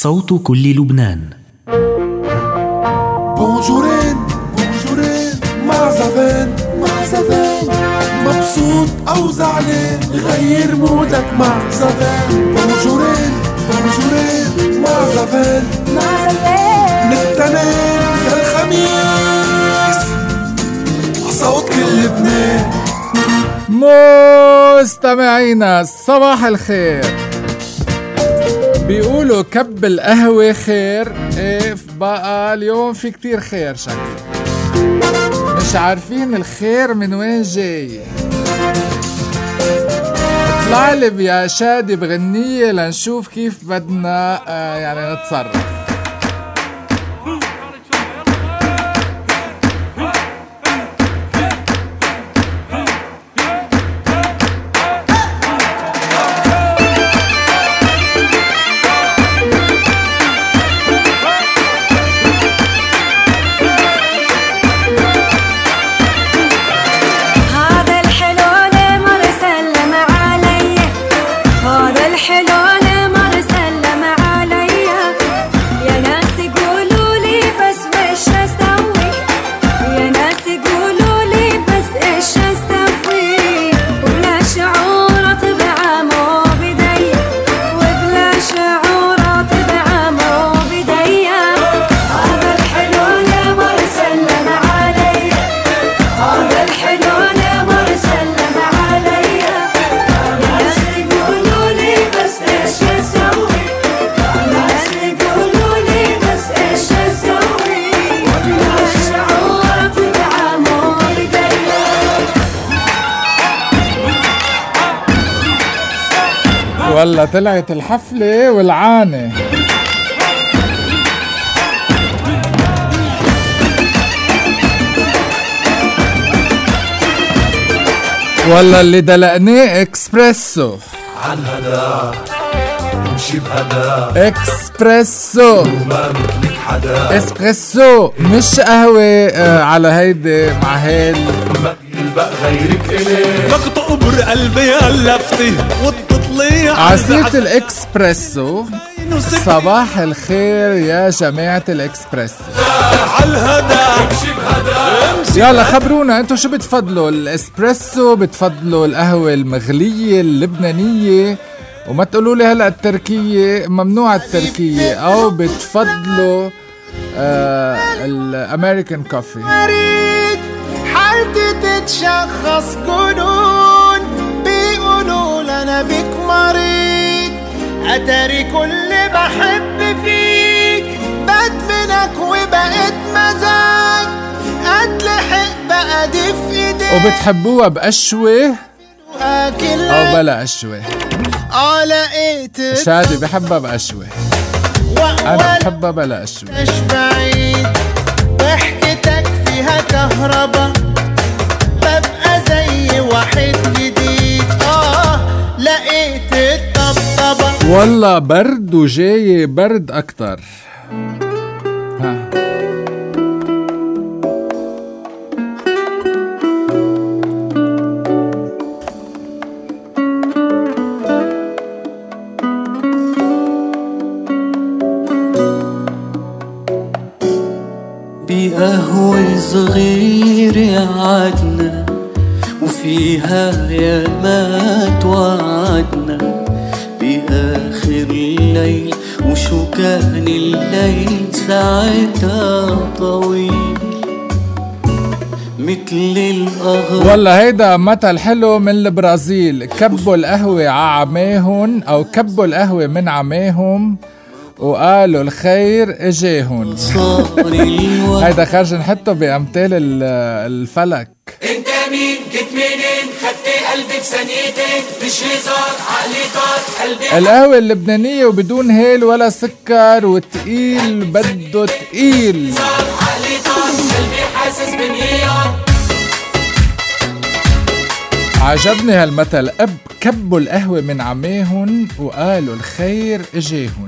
صوت كل لبنان. بونجورين بونجورين مع زفان مع زفان، مبسوط أو زعلان غير مودك مع زفان. بونجورين بونجورين مع زفان مع زفان، من التنين للخميس صوت كل لبنان. مستمعينا صباح الخير. بيقولوا كب القهوة خير، ايه بقى اليوم في كتير خير شكل، مش عارفين الخير من وين جاي. اطلع لي يا شادي بغنية لنشوف كيف بدنا يعني نتصرف. والله طلعت الحفلة والعانة. والله اللي دلقناه اكسبريسو عن هدا نمشي بهدا، اكسبريسو ما مثلك حدا، اسبريسو مش قهوة على هيدي مع هيل ما يلبق غيرك إلي، ضغط قبر قلبي هلفتي وتطلي عصيرة الاكسبريسو. صباح الخير يا جماعة الاكسبريسو. عالهدا يلا خبرونا انتو شو بتفضلوا، الاسبريسو بتفضلوا القهوة المغلية اللبنانية، وما تقولوا لي هلا التركية ممنوع التركية، او بتفضلوا الامريكان كوفي. حالتي تتشخص جنون، بيقولوا لنا بيك مريض، اتاري كل بحب فيك بدمنك وبقيت مزاج، اتلحق بقى دي في ايديك. وبتحبوها بقشوة او بلا قشوة؟ لقيت شادي بحبها بقشوة، انا بحبها بلا قشوة. مش بعيد ضحكتك فيها كهربا، ببقى زي واحد جديد. لقيت الطبطبة، والله برد وجاي برد اكتر. ها بقهوة صغيرة عدنا، وفيها يا ما توعدنا بآخر الليل، وشو كان الليل ساعتها طويل مثل الأغراب. والله هيدا مثل حلو من البرازيل، كبوا القهوة عماهن او كبوا القهوة من عماهم وقالوا الخير اجاهن. هيدا خارج نحطه بأمثال الفلك. انت مين جيت منين خدت قلبي في ثانيتين، مش هزار عقلي طار قلبي. القهوة اللبنانية وبدون هيل ولا سكر، وتقيل بده تقيل. عقلي طار قلبي حاسس بانهيار. عجبني هالمثل، كبوا القهوة من عماهن وقالوا الخير اجاهن.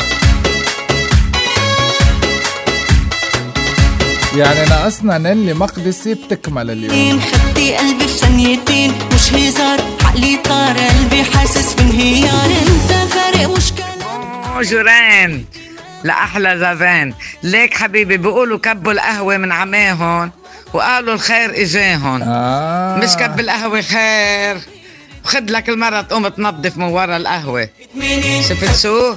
يعني ناقصنا نيلي مقدسي بتكمل اليوم. خدتي قلبي في ثانيتين مش هزار، عقلي طار قلبي حاسس بانهيار. انت فارق مش كلام. بونجورين لأحلى زفان. ليك حبيبي بيقولوا كبوا القهوة من عماهن وقالوا الخير إجاهن. مش كب القهوة خير، وخد لك المرة تقوم تنظف من ورا القهوة. شفت شو؟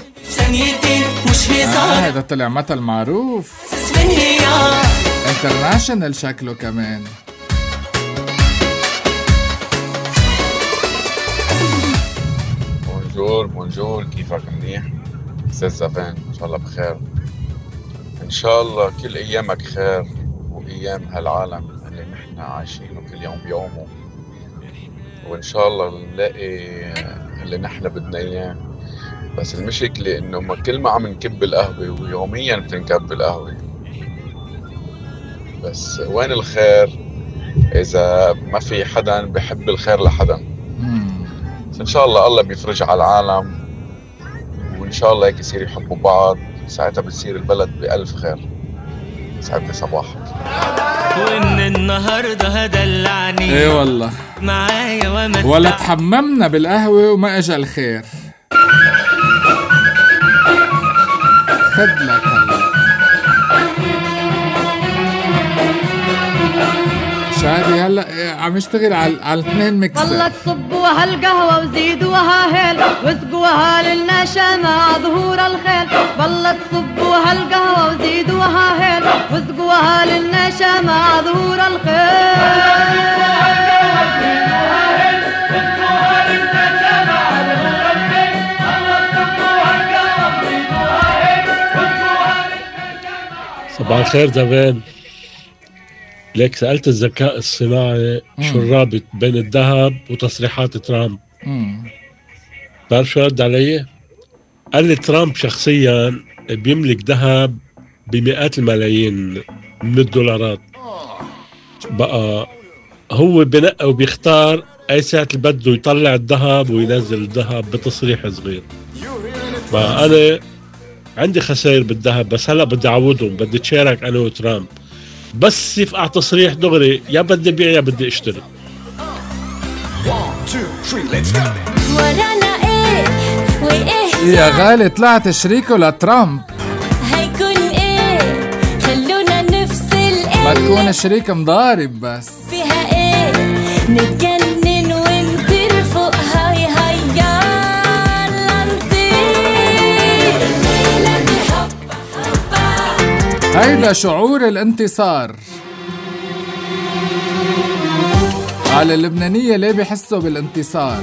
هذا طلع مثل معروف انترناشنال شكله كمان. بونجور كيفك؟ منيح استاذ زفان؟ ان شاء الله بخير، ان شاء الله كل ايامك خير وايام هالعالم اللي نحن عايشينه كل يوم بيومه، وان شاء الله نلاقي اللي نحن بدنا اياه. بس المشكلة انه كل ما عم نكب القهوة ويوميا بتنكب القهوة، بس وين الخير اذا ما في حدا بحب الخير لحدا؟ ان شاء الله بيفرج على العالم، وان شاء الله هيك يصير يحبوا بعض، ساعتها بتصير البلد بألف خير. سعد صباحك. وان النهارده هدلعني ايه والله معايا وما ولا تحممنا بالقهوة وما اجى الخير. خد لك هلا شادي هلا عم يشتغل على 2 مكسر. والله تصبوها القهوة وزيدوها هيل واسقوها للنشا مع ظهور الخيل. والله تصبوها القهوة وزيدوها هيل واسقوها للنشا مع ظهور الخيل. صباح الخير زمان. ليك سألت الذكاء الصناعي شو الرابط بين الذهب وتصريحات ترامب؟ بعرف شو رد علي؟ قال لي ترامب شخصيا بيملك ذهب بمئات الملايين من الدولارات، بقى هو بنقى وبيختار اي ساعة اللي بده يطلع الذهب وينزل الذهب بتصريح صغير. فأنا عندي خسائر بالذهب، بس هلا بدي اعوضهم، بدي اتشارك انا وترامب، بس يفقع تصريح دغري يا بدي بيع يا بدي اشتري. ورانا ايه وايه يا غالي طلعت شريكه لترامب، هيكون ايه خلونا نفصل ايه ما تكون شريك مضارب بس فيها ايه نتجنن ونطير فوق هاي هاي يلا نطير. هيدا شعور الانتصار. على اللبنانية ليه بيحسوا بالانتصار؟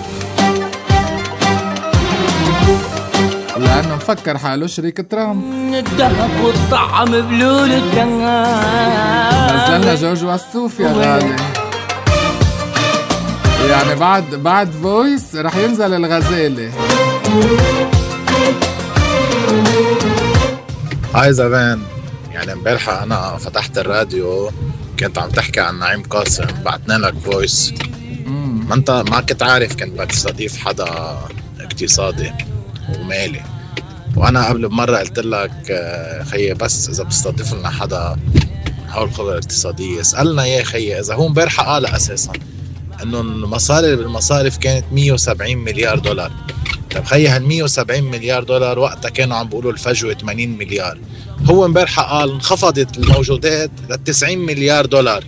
لأنه مفكر حاله شريك ترامب. الذهب والطعم بلون الدنيا. نزلنا جورج وسوف يا غالي، يعني بعد فويس رح ينزل الغزالة. هاي زمان، يعني امبارحة أنا فتحت الراديو كنت عم تحكي عن نعيم قاسم، بعتنا لك فويس. ما أنت ما كنت عارف كنت بدي استضيف حدا اقتصادي ومالي، وأنا قبل بمرة قلت لك خيي بس إذا بتستضيف لنا حدا حول الخبرة الاقتصادية اسألنا يا خيي. إذا هو امبارحة قال أساسا إنه المصاري بالمصارف كانت 170 مليار دولار. طب خيي هال 170 مليار دولار وقتها كانوا عم بيقولوا الفجوة 80 مليار. هو امبارحة قال انخفضت الموجودات ل 90 مليار دولار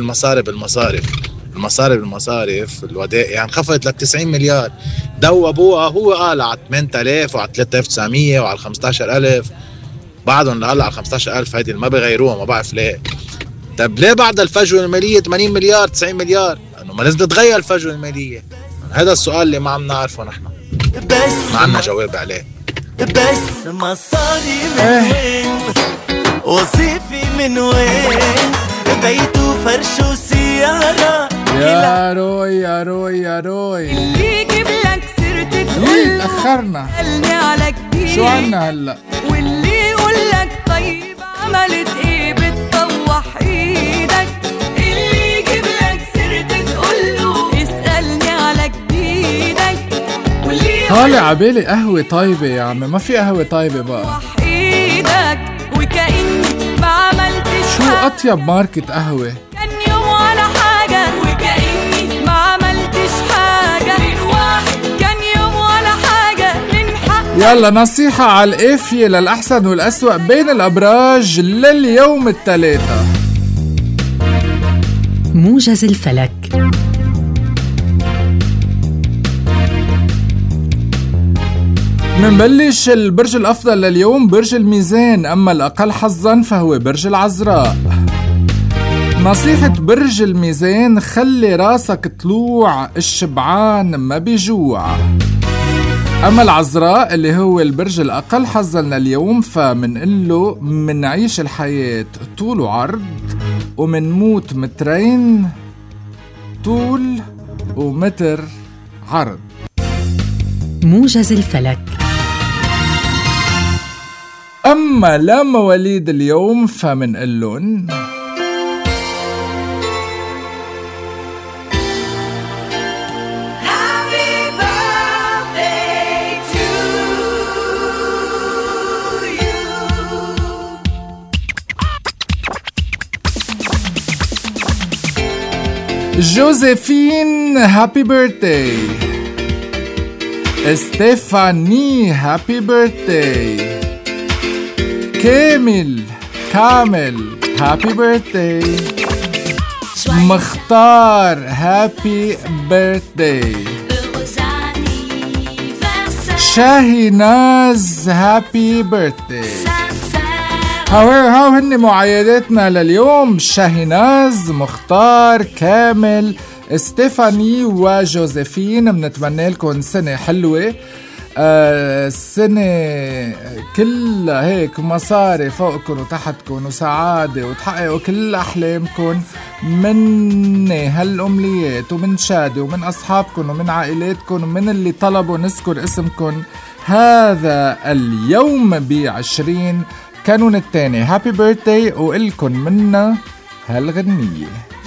بالمصارف الودائع انخفضت ل 90 مليار. دوبوها هو قال على 8000 وعلى 3900 وعلى 15000 بعدهم لهلا على 15000 هيدي ما بغيروها ما بعرف ليه. طب ليه بعد الفجوة المالية 80 مليار 90 مليار؟ لأنه ما لازم تتغير الفجوة المالية. هذا السؤال اللي ما عم نعرفه نحن، ما عنا جواب عليه. بس مصاري من وين وظيفي من وين بيت وفرش وسيارة يا روي يا روي يا روي اللي يجيب لك سيرتك ليه تأخرنا؟ قلني على كتير شو عنا هلا؟ واللي يقول لك طيب عملت ايه بتطوح ايدك. اللي يجيب لك سيرتك قوله اسألني على جديدك. طالع عبالي قهوة طيبة يا عمي، ما في قهوة طيبة بقى. ايدك وكأني ما عملتش شو أطيب ماركة قهوة؟ كان يوم ولا حاجة وكأني ما عملتش حاجة. من واحد كان يوم ولا حاجة من حق يلا نصيحة على القافية للأحسن والأسوأ بين الأبراج لليوم الثلاثة. موجز الفلك. منبلش البرج الأفضل لليوم برج الميزان، أما الأقل حظا فهو برج العذراء. نصيحة برج الميزان: خلي راسك طلوع، الشبعان ما بيجوع. أما العذراء اللي هو البرج الأقل حظا لليوم فمنقله منعيش الحياة طول وعرض، ومنموت مترين طول ومتر عرض. موجز الفلك. أما لمواليد اليوم فمنقلن جوزيفين هابي بيرثداي، ستيفاني هابي بيرثداي، كامل هابي بيرثداي، مختار هابي بيرثداي، شاهيناز هابي بيرثداي. هاو هن معايداتنا لليوم: شاهيناز، مختار، كامل، ستيفاني وجوزيفين. بنتمنى لكم سنة حلوة، سنة كلها هيك مصاري فوقكم وتحتكم وسعادة، وتحققوا كل أحلامكم من هالأمنيات ومن شادة ومن أصحابكم ومن عائلاتكم ومن اللي طلبوا نذكر اسمكم هذا اليوم ب20 كانون التاني. هابي بيرثداي، وإلكن منا هالغنية.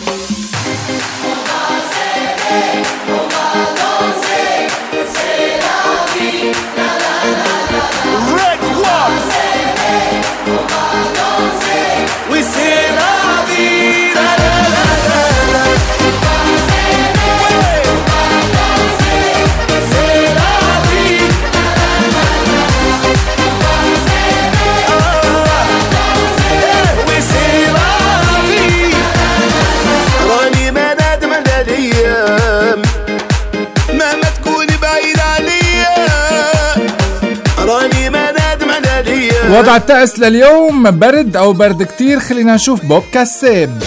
وضع الطقس لليوم برد أو برد كتير. خلينا نشوف بوب كساب.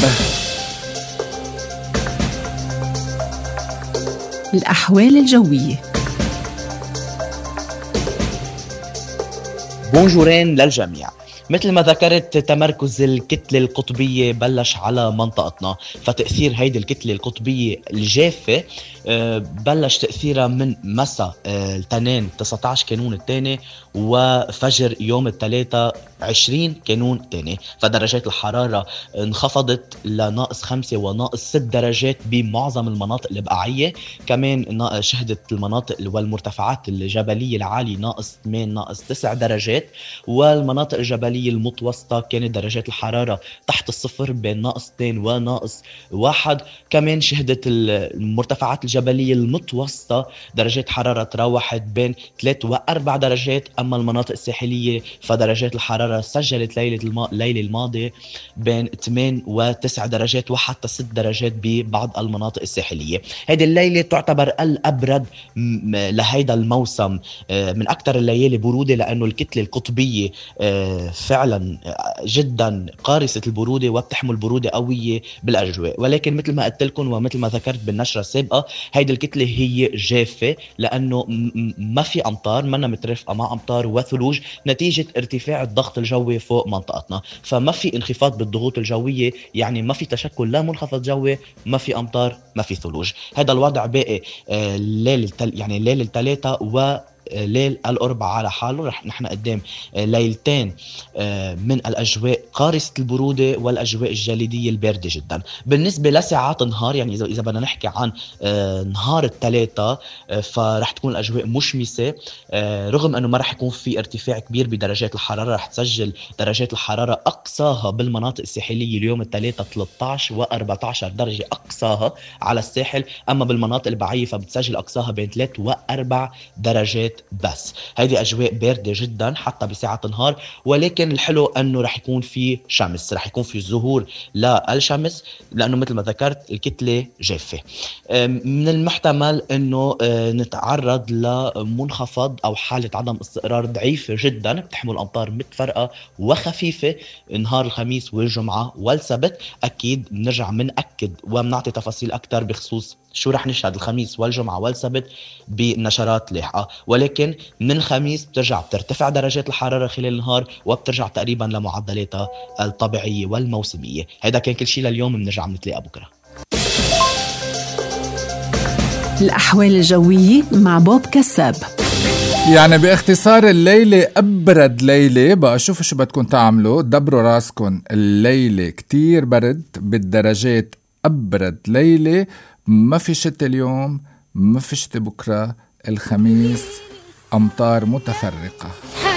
الأحوال الجوية. بونجورين للجميع. مثل ما ذكرت، تمركز الكتلة القطبية بلش على منطقتنا، فتأثير هيدي الكتلة القطبية الجافة بلش تأثيرها من مساء الاثنين 19 كانون الثاني وفجر يوم الثلاثاء 20 كانون الثاني. فدرجات الحرارة انخفضت لناقص 5 وناقص 6 درجات بمعظم المناطق البقاعية. كمان شهدت المناطق والمرتفعات الجبلية العالية ناقص 8 ناقص 9 درجات، والمناطق الجبلية المتوسطة كانت درجات الحرارة تحت الصفر بين ناقص 2 وناقص 1. كمان شهدت المرتفعات الجبلية المتوسطة درجات حرارة تراوحت بين 3 و4 درجات. أما المناطق الساحلية فدرجات الحرارة سجلت الليلة الماضية بين 8 و9 درجات وحتى 6 درجات ببعض المناطق الساحلية. هذه الليلة تعتبر الأبرد لهيدا الموسم، من أكثر الليالي برودة، لأنه الكتلة القطبية فعلا جدا قارسة البرودة وبتحمل برودة قوية بالأجواء. ولكن مثل ما قلت لكم ومثل ما ذكرت بالنشرة السابقة، هيدي الكتلة هي جافة لأنه ما في أمطار، منا مترافقة مع أمطار وثلوج نتيجة ارتفاع الضغط الجوي فوق منطقتنا. فما في انخفاض بالضغوط الجوية، يعني ما في تشكل لا منخفض جوي، ما في أمطار، ما في ثلوج. هذا الوضع باقي ليلة الثلاثاء وليل الأربعاء على حاله. رح نحن قدام ليلتين من الأجواء قارسة البرودة والأجواء الجليدية الباردة جدا. بالنسبة لساعات النهار، يعني إذا بدنا نحكي عن نهار الثلاثاء، فرح تكون الأجواء مشمسة، رغم أنه ما رح يكون في ارتفاع كبير بدرجات الحرارة. رح تسجل درجات الحرارة أقصاها بالمناطق الساحلية اليوم الثلاثاء 13 و14 درجة أقصاها على الساحل. أما بالمناطق البعيدة فبتسجل أقصاها بين 3 و4 درجات درجات بس. هيدي أجواء باردة جدا حتى بساعة النهار، ولكن الحلو أنه رح يكون في شمس، رح يكون في ظهور للشمس لأنه مثل ما ذكرت الكتلة جافة. من المحتمل أنه نتعرض لمنخفض أو حالة عدم استقرار ضعيفة جدا بتحمل أمطار متفرقة وخفيفة نهار الخميس والجمعة والسبت. أكيد بنرجع منأكد وبنعطي تفاصيل أكتر بخصوص شو رح نشهد الخميس والجمعة والسبت بنشرات لاحقة، ولكن من الخميس بترجع بترتفع درجات الحرارة خلال النهار وبترجع تقريبا لمعدلاتها الطبيعية والموسمية. هذا كان كل شيء لليوم، بنرجع بنتلاقى بكرة. الأحوال الجوية مع بوب كساب. يعني باختصار الليلة أبرد ليلة، بقى شوفوا شو بدكم تعملوا، دبروا راسكم، الليلة كتير برد بالدرجات، أبرد ليلة، ما في شتاء اليوم، ما في شتاء بكرة، الخميس أمطار متفرقة.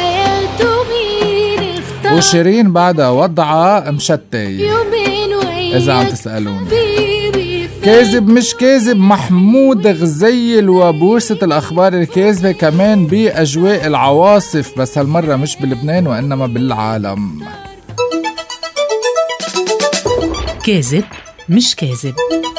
وشيرين بعدها وضعها مشتاية إذا عم تسألون. كاذب مش كاذب، محمود غزيل وبورصة الأخبار الكاذبة كمان بأجواء العواصف، بس هالمرة مش بلبنان وإنما بالعالم. كاذب مش كاذب.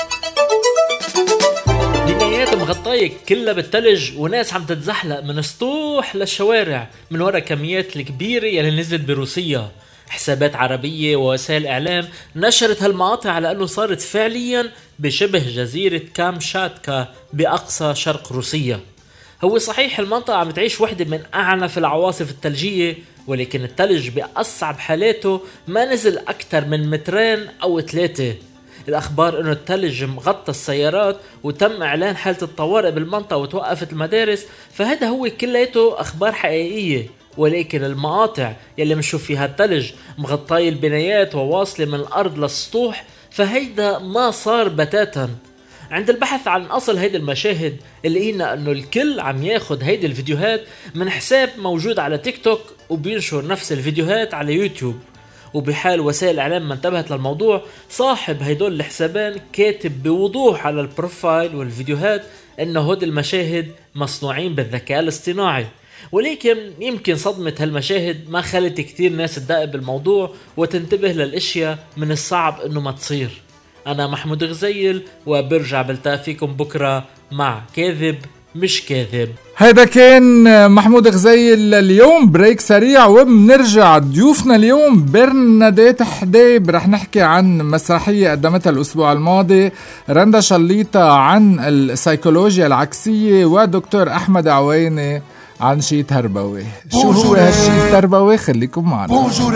بنايات مغطاية كلها بالتلج وناس عم تتزحلق من سطوح للشوارع من وراء كميات الكبيرة يلي نزلت بروسيا. حسابات عربية ووسائل إعلام نشرت هالمقاطع على أنه صارت فعليا بشبه جزيرة كامشاتكا بأقصى شرق روسيا. هو صحيح المنطقة عم تعيش وحدة من أعنف العواصف الثلجية، ولكن الثلج بأصعب حالاته ما نزل أكثر من 2 أو 3. الأخبار أنه الثلج مغطى السيارات وتم إعلان حالة الطوارئ بالمنطقة وتوقفت المدارس، فهذا هو كلياته أخبار حقيقية. ولكن المقاطع يلي منشوف فيها الثلج مغطاية البنايات وواصلة من الأرض للسطوح، فهيدا ما صار بتاتا. عند البحث عن أصل هيدي المشاهد لقينا أنه الكل عم ياخد هيدي الفيديوهات من حساب موجود على تيك توك وبينشر نفس الفيديوهات على يوتيوب. وبحال وسائل الإعلام ما انتبهت للموضوع، صاحب هيدول الحسابان كاتب بوضوح على البروفايل والفيديوهات أنه هود المشاهد مصنوعين بالذكاء الاصطناعي. ولكن يمكن صدمة هالمشاهد ما خلت كتير ناس تدقق بالموضوع وتنتبه للأشياء من الصعب أنه ما تصير. أنا محمود غزيل وبرجع بلتقى فيكم بكرة مع كاذب مش كاذب. هيدا كان محمود غزيل. اليوم بريك سريع وبنرجع. ضيوفنا اليوم برنادات حديب، رح نحكي عن مسرحية قدمتها الأسبوع الماضي، رندا شليطة عن السيكولوجيا العكسية، ودكتور أحمد عويني عن شي تربوي. شو هو هالشي تربوي؟ خليكم معنا.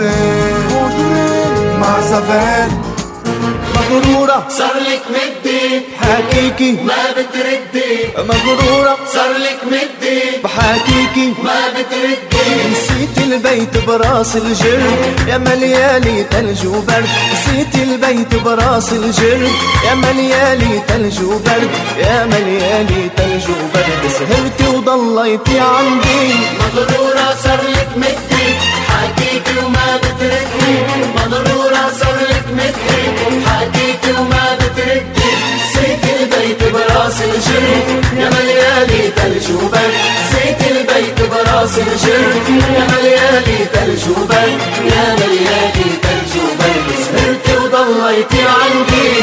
بونجورين مع زفان مغرورة صار لك مدي حكيكي ما بتردي، مغرورة صار لك مدي بحكيكي ما بتردي. نسيت البيت براس الجرد يا مليالي تلج وبرد، نسيت البيت براس الجرد يا مليالي تلج وبرد، يا مليالي تلج وبرد. سهرتي وضليتي عندي مغرورة صار لك مدي حكيكي وما بتردي، مغرورة صار لك مدي حكيكي وما بتردي. نسيت البيت براس الجرد يا مليالي تلج وبرد، نسيت البيت براس الجرد يا مليالي تلج وبرد، يا مليالي تلج وبرد. سهرتي وضليتي عندي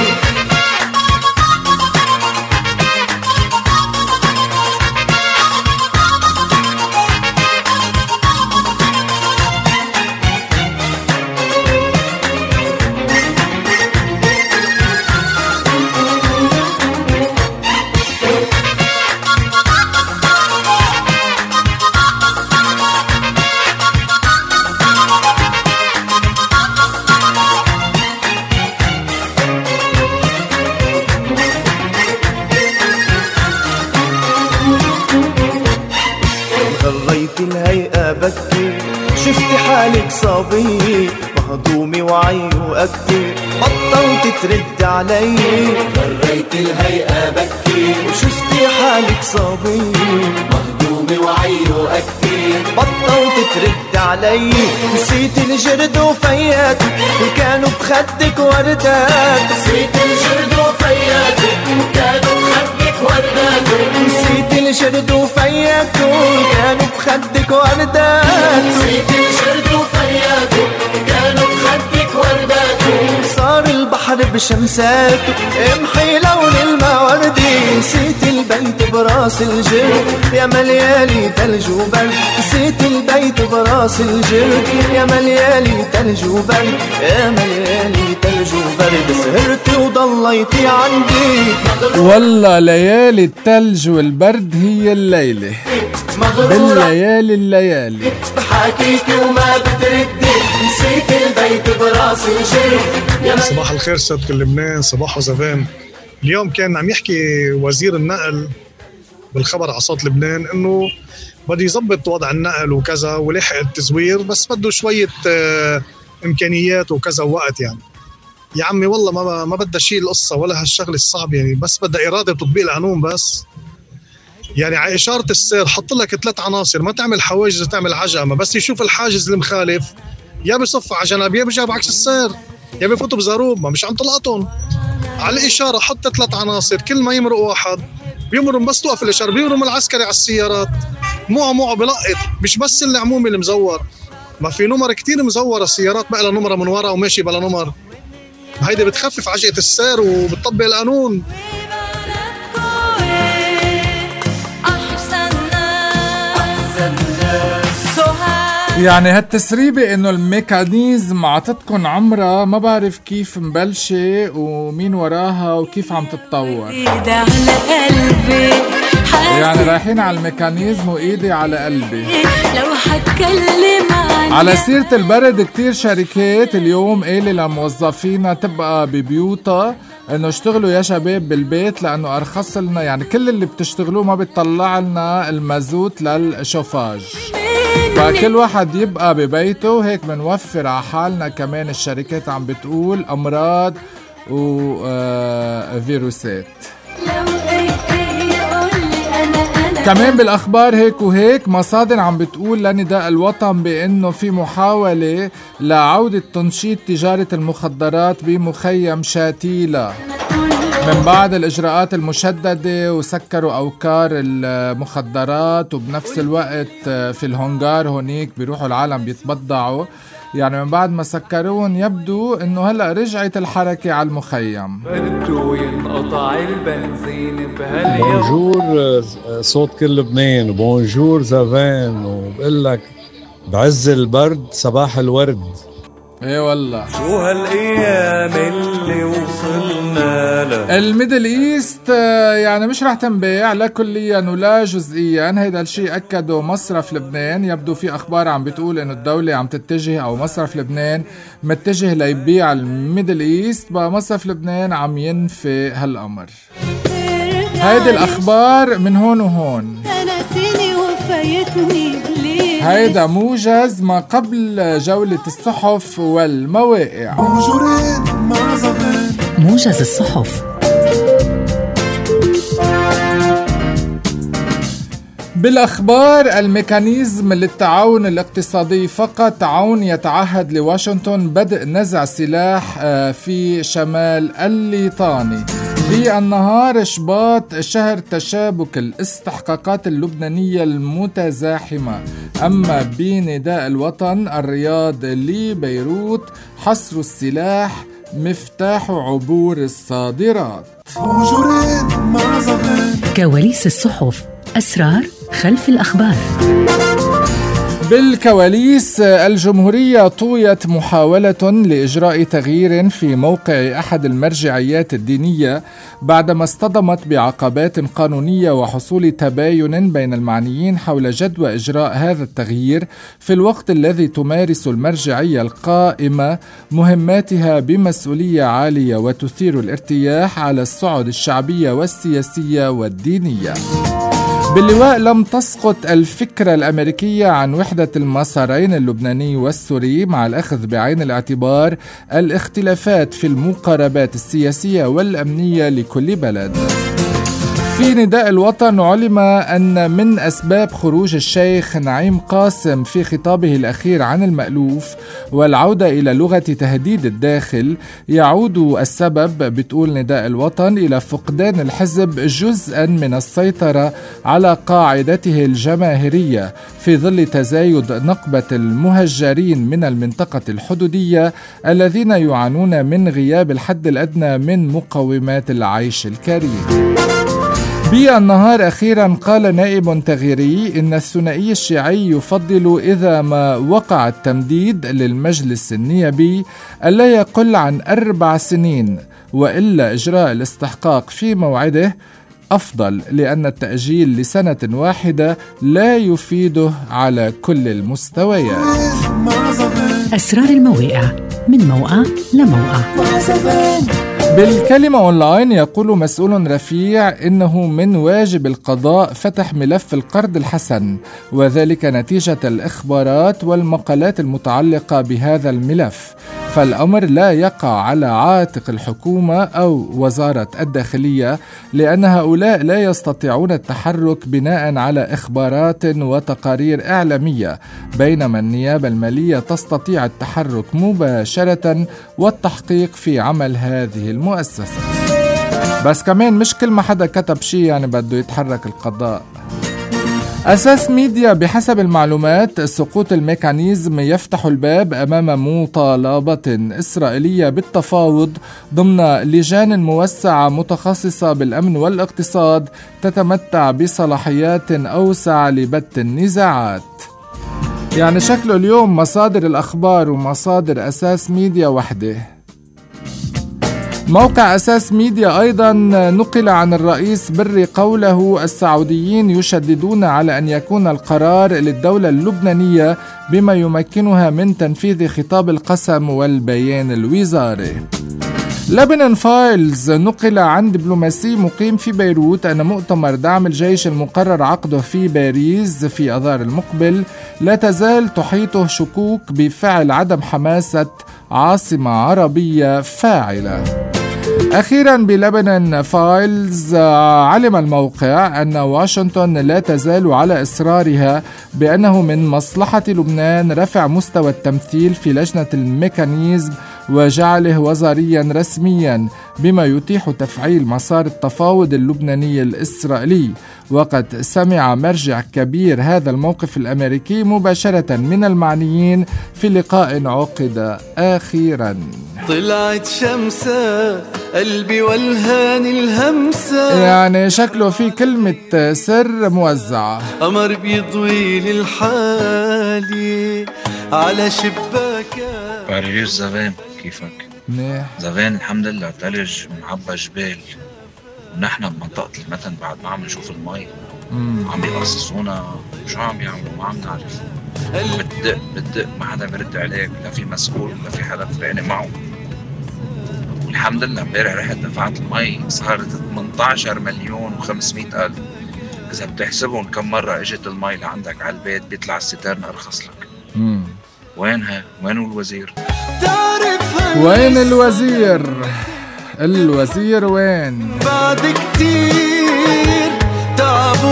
الهيئة بكي، شفتي حالك صبي مهضومي وعي وأكتي، بطلت ترد علي. غريت الهيئة بكي وشفتي حالك صبي مهضومي وعي وأكتي، بطلت ترد علي. نسيت الجرد وفياتك كانوا بخدك وردات، نسيت الجرد وفياتك كانوا بخدك ورداته نسيت الجرد وفياته كانوا بخدك ورداته نسيت الجرد وفياته كانوا بخدك ورداته صار البحر بشمساته امحي لون الماء وردي نسيت البيت براس الجرد يا مليالي تلج وبرد نسيت البيت براس الجرد يا مليالي تلج وبرد يا مليالي تلج وبرد سهرتي وضليتي عندي والله ليالي التلج والبرد هي الليلة بالليالي الليالي بحكيكي وما بتردي نسيت البيت براس الجرد. صباح الخير سيد لبنان، صباح وزفان. اليوم كان عم يحكي وزير النقل بالخبر على صوت لبنان انه بده يظبط وضع النقل وكذا ولحق التزوير، بس بده شوية امكانيات وكذا ووقت. يعني يا عمي والله ما بدها شيء القصة ولا هالشغل الصعب، يعني بس بدها إرادة وتطبيق القانون. بس يعني على إشارة السير حط لك 3 عناصر، ما تعمل حواجز وتعمل عجمة، بس يشوف الحاجز المخالف يا بصف على جنب يا بجاب عكس السير يا بفوتوا بزاروب، ما مش عم تلقطهم على الإشارة. حط 3 عناصر، كل ما يمرق واحد بيمرم بس توقف الإشارة بيمرم العسكري على السيارات معه بلقط، مش بس العمومي المزور، ما في نمر كتير مزورة السيارات بقى لها نمرة من ورا وماشي بلا نمر. هيدا بتخفف عجقة السير وبتطبق القانون. يعني هالتسريبة انه الميكانيزم عطتكن عمرها ما بعرف كيف مبلشة ومين وراها وكيف عم تتطور. يعني رايحين على الميكانيزم وايدي على قلبي. لو حتكلم على سيرة البرد كتير شركات اليوم قالوا لموظفينا تبقى ببيوتها انه اشتغلوا يا شباب بالبيت لانه ارخص لنا، يعني كل اللي بتشتغلوه ما بتطلع لنا المازوت للشوفاج، فكل واحد يبقى ببيته وهيك بنوفر على حالنا. كمان الشركات عم بتقول امراض وفيروسات. كمان بالاخبار هيك وهيك مصادر عم بتقول لنداء الوطن بانه في محاولة لعودة تنشيط تجارة المخدرات بمخيم شاتيلا من بعد الإجراءات المشددة، وسكروا أوكار المخدرات، وبنفس الوقت في الهونغار هونيك بيروحوا العالم بيتبضعوا. يعني من بعد ما سكروهم يبدو انه هلا رجعت الحركة على المخيم. بده ينقطع البنزين بهاليوم. بونجور صوت كل لبنان، وبونجور زافان، وبقول لك بعز البرد صباح الورد. ايه والله شو هالايام اللي وصلنا لها. الميدل ايست يعني مش رح تنبيع لا كليا ولا جزئيا. هيدا الشيء اكده مصرف لبنان. يبدو في اخبار عم بتقول انه الدولة عم تتجه او مصرف لبنان متجه ليبيع الميدل ايست، بقى مصرف لبنان عم ينفي هالامر. هيدي الاخبار من هون وهون. هيدا موجز ما قبل جولة الصحف والمواقع. موجز الصحف. بالأخبار، الميكانيزم للتعاون الاقتصادي فقط عون يتعهد لواشنطن بدء نزع سلاح في شمال الليطاني. بالنهار شباط شهر تشابك الاستحقاقات اللبنانية المتزاحمة. أما بنداء الوطن، الرياض لبيروت حصر السلاح مفتاح عبور الصادرات. كواليس الصحف، أسرار خلف الأخبار. بالكواليس، الجمهورية طويت محاولة لإجراء تغيير في موقع أحد المرجعيات الدينية بعدما اصطدمت بعقبات قانونية وحصول تباين بين المعنيين حول جدوى إجراء هذا التغيير في الوقت الذي تمارس المرجعية القائمة مهماتها بمسؤولية عالية وتثير الارتياح على الصعد الشعبية والسياسية والدينية. باللواء، لم تسقط الفكرة الأمريكية عن وحدة المسارين اللبناني والسوري مع الأخذ بعين الاعتبار الاختلافات في المقاربات السياسية والأمنية لكل بلد. في نداء الوطن علم أن من أسباب خروج الشيخ نعيم قاسم في خطابه الأخير عن المألوف والعودة إلى لغة تهديد الداخل يعود السبب، بتقول نداء الوطن، إلى فقدان الحزب جزءا من السيطرة على قاعدته الجماهيرية في ظل تزايد نقبة المهجرين من المنطقة الحدودية الذين يعانون من غياب الحد الأدنى من مقومات العيش الكريم. بالنهار أخيرا قال نائب تغييري إن الثنائي الشيعي يفضل إذا ما وقع التمديد للمجلس النيابي ألا يقل عن 4 سنين، وإلا إجراء الاستحقاق في موعده أفضل، لأن التأجيل لسنة واحدة لا يفيده على كل المستويات. أسرار الموائع من موقع لموقع. بالكلمة أونلاين يقول مسؤول رفيع إنه من واجب القضاء فتح ملف القرض الحسن، وذلك نتيجة الإخبارات والمقالات المتعلقة بهذا الملف، فالأمر لا يقع على عاتق الحكومة أو وزارة الداخلية، لأن هؤلاء لا يستطيعون التحرك بناء على إخبارات وتقارير إعلامية، بينما النيابة المالية تستطيع التحرك مباشرة والتحقيق في عمل هذه المؤسسة. بس كمان مش كل ما حدا كتب شيء يعني بده يتحرك القضاء. أساس ميديا بحسب المعلومات سقوط الميكانيزم يفتح الباب أمام مطالبة إسرائيلية بالتفاوض ضمن لجان موسعة متخصصة بالأمن والاقتصاد تتمتع بصلاحيات أوسع لبت النزاعات. يعني شكله اليوم مصادر الأخبار ومصادر أساس ميديا وحده. موقع أساس ميديا أيضا نقل عن الرئيس بري قوله السعوديين يشددون على أن يكون القرار للدولة اللبنانية بما يمكنها من تنفيذ خطاب القسم والبيان الوزاري. لبنان فايلز نقل عن دبلوماسي مقيم في بيروت أن مؤتمر دعم الجيش المقرر عقده في باريس في أذار المقبل لا تزال تحيطه شكوك بفعل عدم حماسة عاصمة عربية فاعلة. أخيرا بلبنان فايلز علم الموقع أن واشنطن لا تزال على إصرارها بأنه من مصلحة لبنان رفع مستوى التمثيل في لجنة الميكانيزم وجعله وزاريا رسميا بما يتيح تفعيل مسار التفاوض اللبناني الإسرائيلي. وقد سمع مرجع كبير هذا الموقف الأمريكي مباشرة من المعنيين في لقاء عقد أخيرا. طلعت شمسة قلبي والهان الهمسة، يعني شكله في كلمة سر موزعة. قمر بيضوي للحالي على شباكة. باريس زفان، كيفك؟ منيح زفان الحمد لله، تلج معبى جبال، ونحن بمنطقة المتن بعد ما عم نشوف المي عم يقصصونا، شو عم يعملوا ما عم نعرف. بتدق ما حدا بيرد عليك، لا في مسؤول ولا في حدا فرقاني معه. والحمد لله امبارح رحت دفعت المي صارت 18 مليون و500 ألف. إذا بتحسبهم كم مرة اجت المي لعندك على البيت بيطلع الستارن أرخص لك. وينها؟ وين الوزير؟ وين الوزير؟ الوزير وين؟ بعد كتير تعب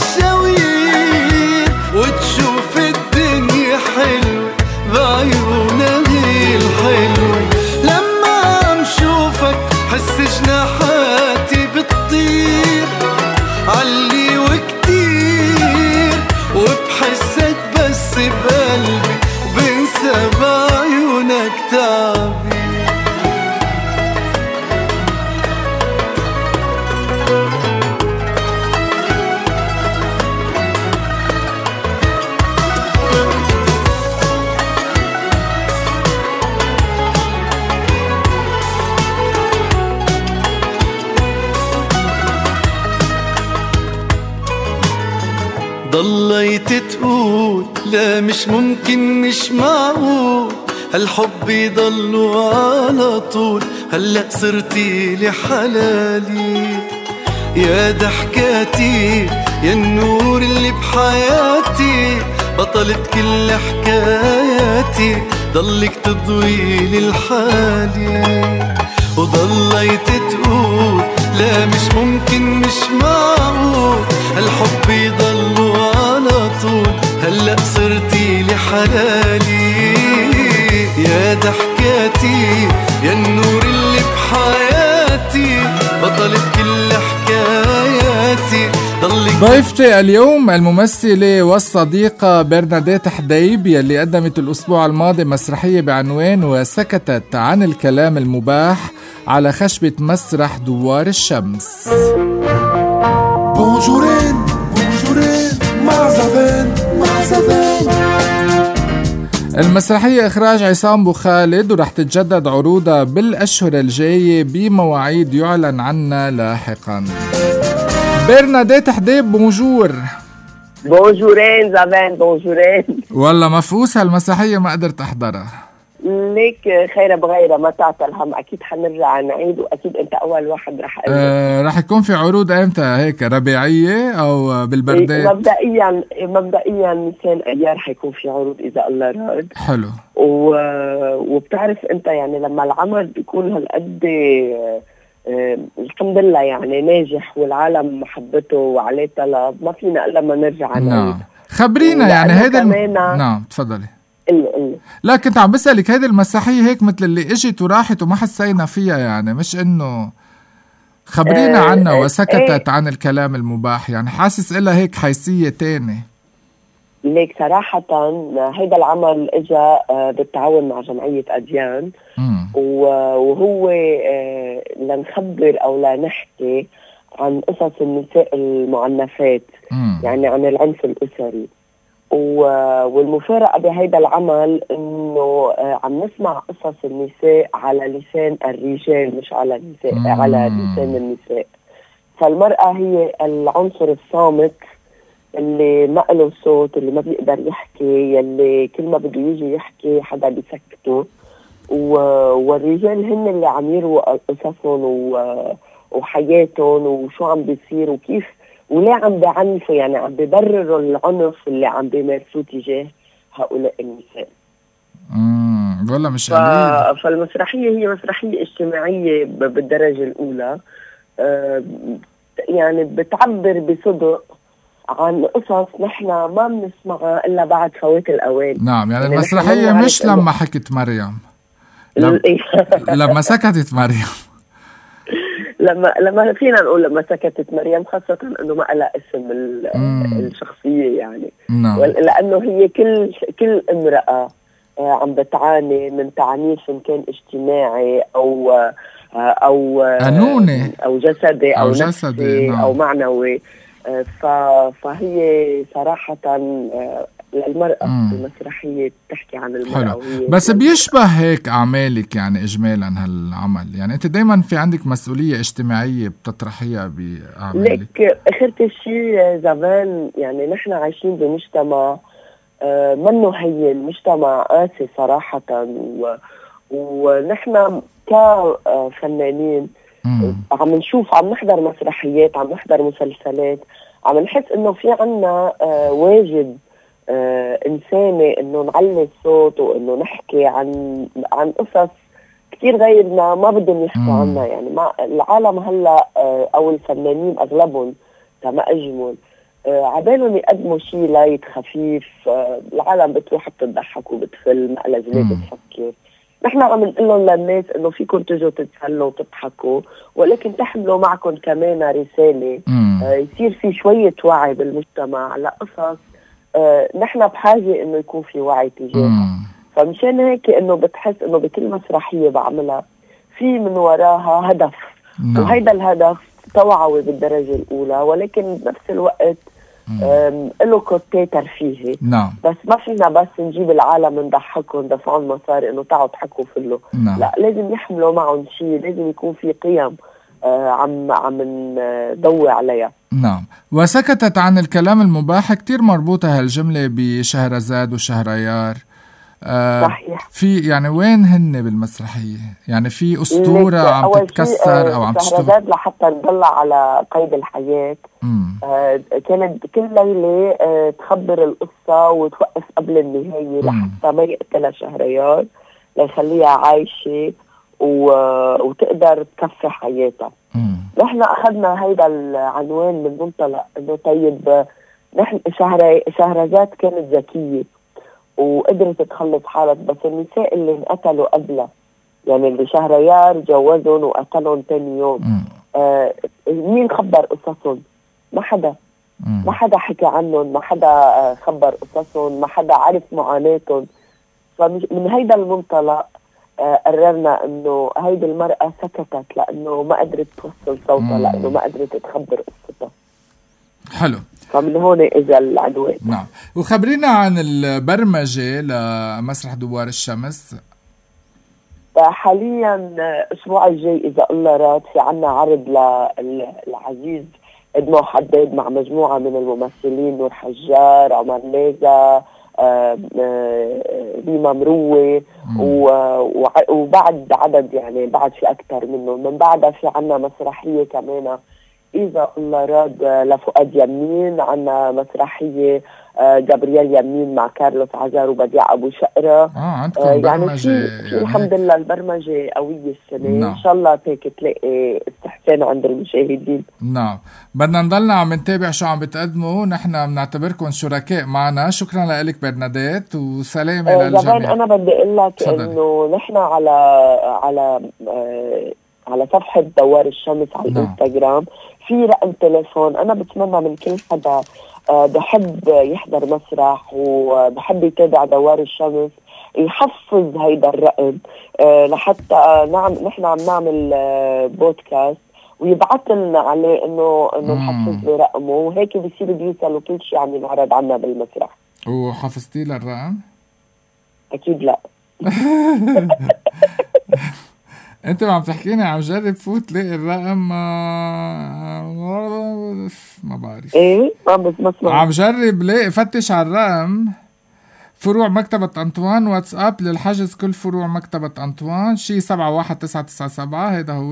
ومشاوير وتشوف الدنيا حلوة بعيونها الحلوة، لما عم شوفك حس جناحاتي بتطير علي وكتير، وبحسك بس بقلبي وبنسى بعيونك تعبي. ضليت تقول لا مش ممكن مش معقول هالحب يضلوا على طول، هلأ صرتي لي حلالي يا ضحكاتي يا النور اللي بحياتي، بطلت كل حكاياتي ضلك تضوي لي الحالي. وضليت تقول لا مش ممكن مش معقول هالحب يضل على طول هلأ صرتي لي حلالي يا ضحكاتي يا النور اللي بحياتي بطلت كل حكاياتي ضيفتي اليوم الممثلة والصديقة برناديت حديب يلي قدمت الأسبوع الماضي مسرحية بعنوان وسكتت عن الكلام المباح على خشبة مسرح دوار الشمس. بونجورين بونجورين مع زفان مع زفان. المسرحية إخراج عصام بو خالد ورح تتجدد عروضها بالأشهر الجاية بمواعيد يعلن عنها لاحقا. برناديت حديب بونجور. بونجورين زفان بونجورين. والله مفقوس هالمسرحية ما قدرت أحضرها. ليك خير بغيرة ما تعطى الهم أكيد حنرجع نعيد وأكيد أنت أول واحد رح رح يكون في عروض إمتى هيك ربيعية أو بالبردات؟ مبدئيا مثال أيار حيكون في عروض إذا الله راد. حلو. وبتعرف أنت يعني لما العمل بيكون هالقد الحمد لله يعني ناجح والعالم محبته وعليه طلب ما فينا إلا ما نرجع نعيد. نعم خبرينا يعني هيدا نعم تفضلي. لا كنت عم بسألك هيدي المسرحية هيك مثل اللي اجت وراحت وما حسينا فيها يعني مش انه خبرينا عنها وسكتت عن الكلام المباح يعني حاسس إلها هيك حيثية تاني. ليك صراحة هيدا العمل اجا بالتعاون مع جمعية أديان وهو لنخبر او لنحكي عن قصص النساء المعنفات يعني عن العنف الأسري والمفارقة بهيدا العمل انه عم نسمع قصص النساء على لسان الرجال مش على النساء على لسان النساء. فالمرأة هي العنصر الصامت اللي ما له صوت اللي ما بيقدر يحكي يلي كل ما بده يجي يحكي حدا بيسكته والرجال هن اللي عم يروا قصصهم وحياتهم وشو عم بيصير وكيف وليه عم بيعنفوا يعني عم بيبرروا العنف اللي عم بيمارسوه تجاه هؤلاء النساء. والله مش قليل. فالمسرحية هي مسرحية اجتماعية بالدرجة الأولى يعني بتعبر بصدق عن قصص نحن ما بنسمعها إلا بعد فوات الأوان. نعم يعني المسرحية مش لما حكت مريم لما سكتت مريم لما فينا نقول لما سكتت مريم خاصة انه ما لها اسم الشخصية يعني لانه هي كل امرأة عم بتعاني من تعنيف ان كان اجتماعي او قانوني او جسدي او نفسي او معنوي. فهي صراحة للمرأة المسرحية بتحكي عن المرأة. بس بيشبه هيك أعمالك يعني إجمالا هالعمل يعني أنت دايما في عندك مسؤولية اجتماعية بتطرحيها بأعمالك. لك آخرت الشيء زمان يعني نحن عايشين بمجتمع منه هين مجتمع قاسي صراحة ونحن كفنانين عم نشوف عم نحضر مسرحيات عم نحضر مسلسلات عم نحس انه في عنا واجب إنساني إنه نعلي الصوت وإنه نحكي عن قصص كتير غيرنا ما بدهم يحكوا عنها يعني ما العالم هلا أو الفنانين أغلبهم تما أجمل عبالهم يقدموا شيء لايت خفيف العالم بتروح بتضحك وبتفل ما لازم بتفكر. نحن عم نقول لهم للناس إنه فيكم تجوا تتسلوا وتضحكوا ولكن تحملوا معكم كمان رسالة يصير في شوية وعي بالمجتمع لقصص نحن بحاجة انه يكون في وعي تجاهها. فمشان هيك انه بتحس انه بكل مسرحية بعملها في من وراها هدف وهيدا الهدف توعوي بالدرجة الأولى ولكن بنفس الوقت له كوتي ترفيهي. بس ما فينا بس نجيب العالم نضحكهم ندفعون مصاري انه تعالوا تحكوا فيه. لا لازم يحملوا معهم شيء لازم يكون في قيم عم ندوي عليها. نعم وسكتت عن الكلام المباح كتير مربوطة هالجملة بشهرزاد وشهريار صحيح. في يعني وين هن بالمسرحية يعني في أسطورة عم تتكسر أو عم تشتغل شهرزاد لحتى نضلع على قيد الحياة كانت كل ليلة تخبر القصة وتوقف قبل النهاية لحتى ما يقتلها شهريار ليخليها عايشة وتقدر تكفي حياتها. نحن أخذنا هيدا العنوان من منطلق إنه طيب نحن شهرزاد كانت ذكية وقدرت تخلص حالها، بس النساء اللي انقتلوا قبلها يعني اللي شهريار جوزهم وقتلهم تاني يوم مين خبر قصصهم؟ ما حدا. ما حدا حكى عنهم، ما حدا خبر قصصهم، ما حدا عرف معاناتهم. فمن هيدا المنطلق قررنا انه هيدي المرأة سكتت لانه ما قدرت توصل صوتها، لانه ما قدرت تخبر قصتها. حلو. فمن هون اجى العنوان. نعم. وخبرينا عن البرمجة لمسرح دوار الشمس. حاليا الاسبوع الجاي اذا الله راد في عنا عرض للعزيز ادمو حداد مع مجموعة من الممثلين، نور حجار، عمر ليزا، ريما مروي وبعد عدد يعني بعد في أكتر منه. من بعدها في عنا مسرحية كمان إذا الله راد لفؤاد يمين، عنا مسرحية جابرييل يمين مع كارلوس عزار وبديع أبو شقرة. يعني في الحمد لله البرمجة قوية السنة. نعم. إن شاء الله هيك تلاقي استحسان عند المشاهدين. نعم. بدنا نضلنا عم نتابع شو عم بتقدموا، نحن بنعتبركم شركاء معنا. شكرا لك برنادات وسلام للجميع. زمان أنا بدي أقول لك إنه نحن على صفحة دوار الشمس على الانستغرام في رقم تليفون. أنا بتمنى من كل حدا بحب يحضر مسرح وبحب يتابع دوار الشمس يحفظ هيدا الرقم لحتى نحن عم نعمل بودكاست ويبعث لنا عليه انه نحفظ له رقمه، وهيك بيصير بيوصل كل شيء عم ينعرض عنا بالمسرح. وحفظتي له الرقم؟ اكيد لا. انت ما عم تحكيني عم جرب فوت لاقي الرقم ما بعرف. ايه عم جرب لاقي فتش على الرقم فروع مكتبة أنطوان واتساب للحجز كل فروع مكتبة أنطوان شي 71997.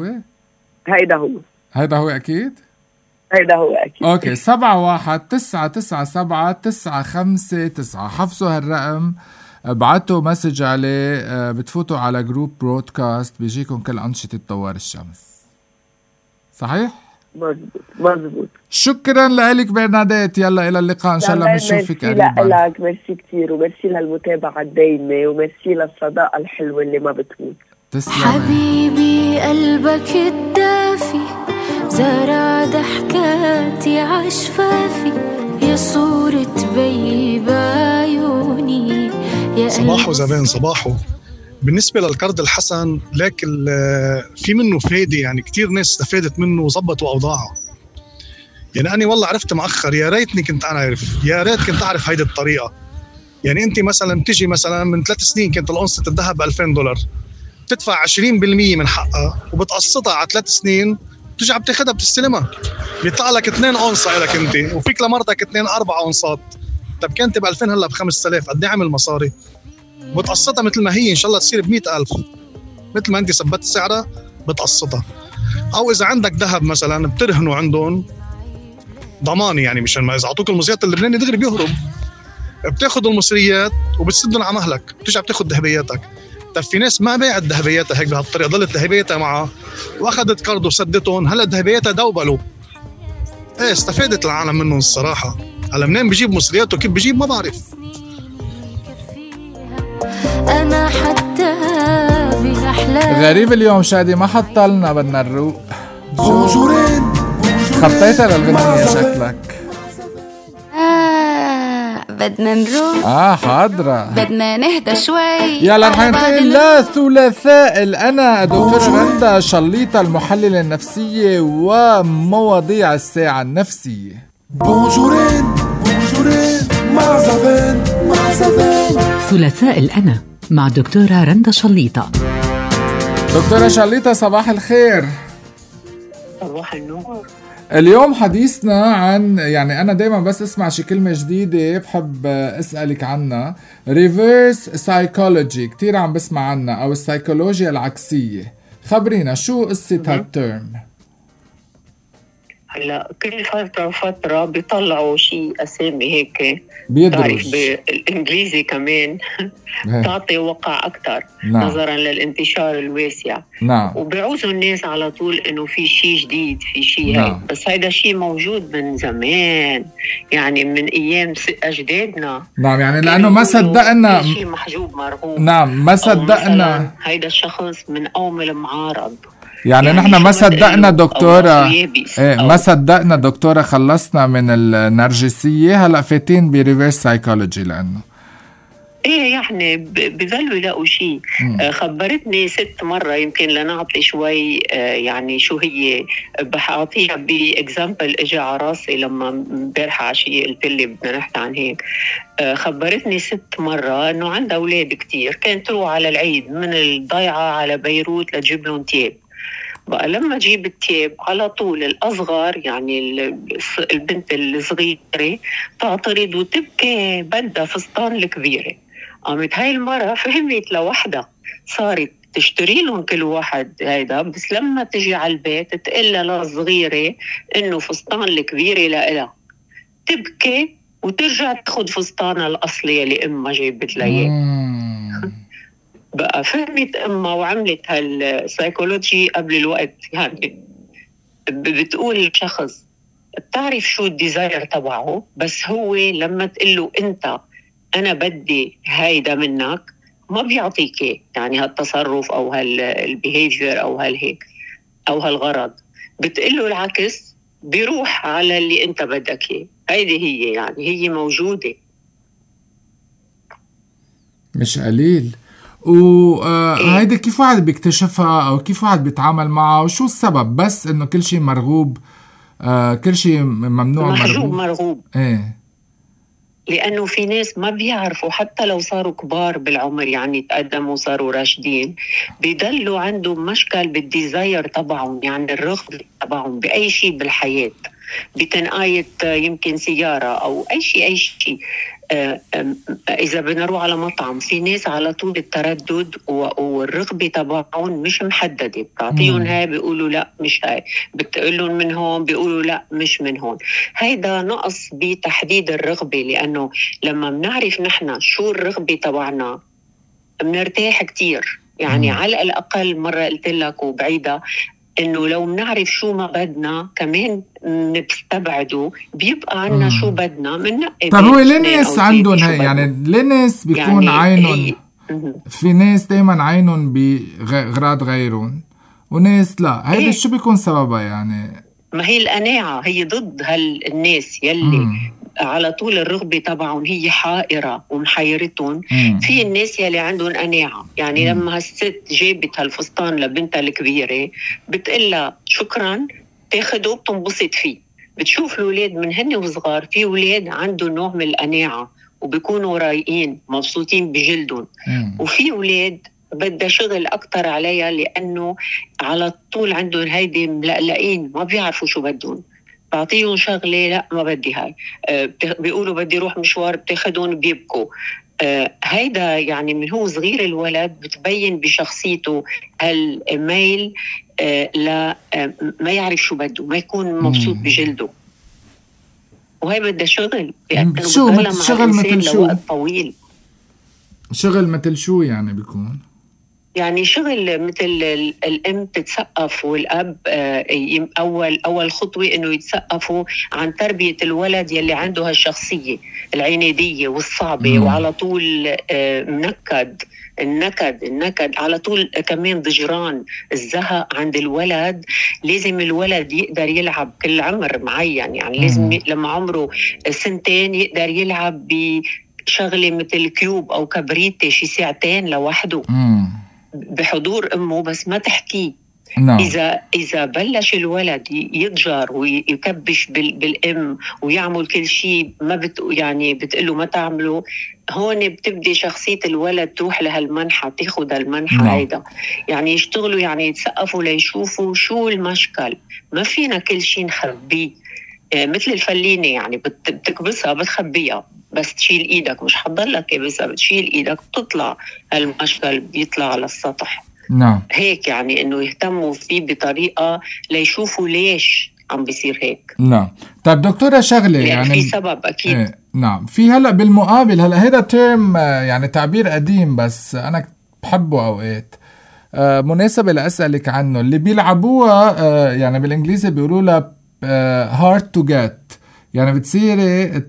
هيدا هو أكيد. أوكي 71997 حفظوا هالرقم، ابعتوا مسج عليه، بتفوتوا على جروب برودكاست بيجيكم كل أنشطة دوار الشمس. صحيح؟ مزبوط. شكرا لك برنادات، يلا إلى اللقاء إن شاء الله بنشوفك قريبا. لك ميرسي كتير وميرسي للمتابعة الدايمة وميرسي للصداقة الحلوة اللي ما بتموت. تسلم حبيبي قلبك الدافي زرع ضحكاتي عشفافي يا صورة بيبة عيوني يا صباحو زمان صباحو. بالنسبة للقرض الحسن لك في منه فايدة، يعني كتير ناس استفادت منه وظبطوا أوضاعه. يعني أنا والله عرفت مأخر، يا ريتني كنت أنا عارف، يا ريت كنت أعرف هيدي الطريقة. يعني أنت مثلا تجي مثلا من 3 سنين كانت الأونصة الذهب $2000، بتدفع 20% من حقها وبتقسطها على 3 سنين، بترجع بتاخدها بتستلمها، بيطلع لك 2 أونصة لك أنت وفيك لمرتك 2-4 أونصات. طب كانت ب2000 هلا ب5000، قد ايه عمل مصاري؟ بتقسطها مثل ما هي ان شاء الله تصير ب100,000 مثل ما انت ثبت سعرها بتقسطها. او اذا عندك ذهب مثلا بترهنه عندهم ضماني، يعني مشان ما اذا اعطوك المصريات اللبناني دغري بيهرب، بتاخذ المصريات وبتسدهم على مهلك، بترجع بتاخذ ذهبياتك. طب في ناس ما باعت ذهبياتها هيك بهالطريقه، ضلت ذهبياتها معها واخذت قرض وسدتهم، هلا ذهبياتها دوبلوا. ايه استفادت العالم منهم الصراحه. هلا منين بجيب مصرياته كيف بجيب ما بعرف. أنا حتى بأحلام غريب اليوم شادي ما حط لنا بدنا نروق. خطيتها للغنية شكلك. بدنا نروح. حاضرة. بدنا نهدى شوي. يلا رح ننتقل لثلاثاء الأنا دكتورة رندا شليطة المحللة النفسية ومواضيع الساعة النفسية. بونجورين مع زفان ثلاثاء الأنا مع دكتورة رندا شليطة. دكتورة شليطة صباح الخير. صباح النور. اليوم حديثنا عن، يعني أنا دايما بس أسمع شي كلمة جديدة بحب أسألك عنها، reverse psychology، كتير عم بسمع عنها، أو السيكولوجيا العكسية. خبرينا شو قصة هالترم؟ هلا كل فترة بيطلعوا شيء أسامي هيك بيدرج بالإنجليزي كمان تعطي وقع أكتر نظرا للانتشار الواسع. وبيعوزوا الناس على طول إنه في شيء جديد، في شيء هيك. بس هيدا شيء موجود من زمان، يعني من أيام أجدادنا. يعني لأنه ما صدقنا شيء محجوب مرغوب. ما صدقنا هيدا الشخص من قوم المعارض. يعني نحن ما صدقنا دكتورة ما صدقنا دكتورة خلصنا من النرجسية، هلأ فاتين بريفيرس سايكولوجي لأنه يعني بظلوا يلاقوا شيء. خبرتني ست مرة يمكن لنعطي شوي يعني شو هي، بحاعطيها بإكزامبل اجى على راسي لما امبارحة عشية قلت لي بدنا نحكي عن هيك. خبرتني ست مرة انه عندها اولاد كتير، كانت تروح على العيد من الضيعة على بيروت لتجيب لهم تياب. بقى لما جيب التياب على طول الأصغر، يعني البنت الصغيرة تعترض وتبكي بدها فستان الكبيرة. قامت هاي المرة فهمت لوحدها، صارت تشتري لهم كل واحد هيدا، بس لما تجي على البيت تقلها للصغيرة إنه فستان الكبيرة لإلها، تبكي وترجع تاخد فستانها الأصلي اللي أمها جايبت لها. بقى فهمت أمها وعملت هالسايكولوجي قبل الوقت. يعني بتقول الشخص بتعرف شو الديزاير تبعه، بس هو لما تقله أنت أنا بدي هيدا منك ما بيعطيك يعني هالتصرف أو هالبيهيفير أو هالهيك أو هالغرض، بتقله العكس بيروح على اللي أنت بدك إياه. هيدي هي يعني هي موجودة مش قليل. وهيدا كيف واحد بيكتشفها أو كيف واحد بيتعامل معها وشو السبب؟ بس إنه كل شيء مرغوب، كل شيء ممنوع مرغوب. لأنه في ناس ما بيعرفوا حتى لو صاروا كبار بالعمر، يعني تقدموا صاروا راشدين، بيضلوا عندهم مشكل بالديزاير تبعهم، يعني الرغبة تبعهم بأي شيء بالحياة، بتنقاية يمكن سيارة أو أي شيء. إذا بنروح على مطعم، في ناس على طول التردد والرغبة تبعهم مش محددة، بتعطيهم هاي بيقولوا لا مش هاي، بتقولون من هون بيقولوا لا مش من هون. هيدا نقص بتحديد الرغبة، لأنه لما بنعرف نحن شو الرغبة تبعنا بنرتاح كتير. يعني على الأقل مرة قلت لك وبعيدة إنه لو بنعرف شو ما بدنا كمان نستبعده، بيبقى عنا شو بدنا من نقي. طب هو لناس عندهم هاي، يعني لناس بيكون يعني عينهم في ناس دايما عينهم بغراض غيرهم وناس لا، هيدا شو بيكون سببها؟ يعني ما هي القناعة هي ضد هالناس يلي على طول الرغبة تبعهم هي حائرة ومحيرتهم. في الناس يلي عندهم قناعة، يعني لما هالست جابت هالفستان لبنتها الكبيرة بتقلها شكرا، تاخده وبتنبسط فيه. بتشوف الولاد من هن وصغار، في ولاد عندهم نوع من القناعة وبيكونوا رايقين مبسوطين بجلدهم، وفي ولاد بدها شغل أكتر عليها لأنه على طول عندهم هيدي ملقلقين ما بيعرفوا شو بدهم. بعطيهم شغلة لا ما بدي هاي، بيقولوا بدي روح مشوار بتاخدون بيبكوا. هيدا يعني من هو صغير الولد بتبين بشخصيته هالميل لا ما يعرف شو بده، ما يكون مبسوط بجلده. وهي بدها شغل، لأنه شغل مثل شو؟ لوقت طويل. شغل مثل شو يعني بيكون؟ يعني شغل مثل الأم تتسقف والأب أول خطوة إنه يتسقفوا عن تربية الولد يلي عنده هالشخصية العنيدية والصعبة وعلى طول النكد على طول، كمان ضجران الزهق عند الولد. لازم الولد يقدر يلعب كل عمر معين، يعني لازم لما عمره 2 يقدر يلعب بشغلة مثل كيوب أو كبريتة شي 2 ساعة لوحده بحضور أمه، بس ما تحكيه. إذا بلش الولد يتجر ويكبش بالأم ويعمل كل شيء ما يعني بتقله ما تعمله، هون بتبدي شخصية الولد تروح لهالمنحة، تاخد هالمنحة هيدا. يعني يشتغلوا يعني يتسقفوا ليشوفوا شو المشكل. ما فينا كل شيء نخبيه، مثل الفلينة يعني بتكبسها بتخبيها، بس تشيل إيدك مش حضلك كبسها، بتشيل إيدك بتطلع هالمشكل بيطلع على السطح. هيك يعني إنه يهتموا فيه بطريقة ليشوفوا ليش عم بيصير هيك. نعم. طيب دكتورة شغلة يعني في سبب أكيد. نعم. في هلأ بالمقابل هلأ هيدا تيرم يعني تعبير قديم بس أنا بحبه أوقات مناسبة لأسألك عنه. اللي بيلعبوها يعني بالإنجليزي بيقولوا لها hard to get، يعني بتصيري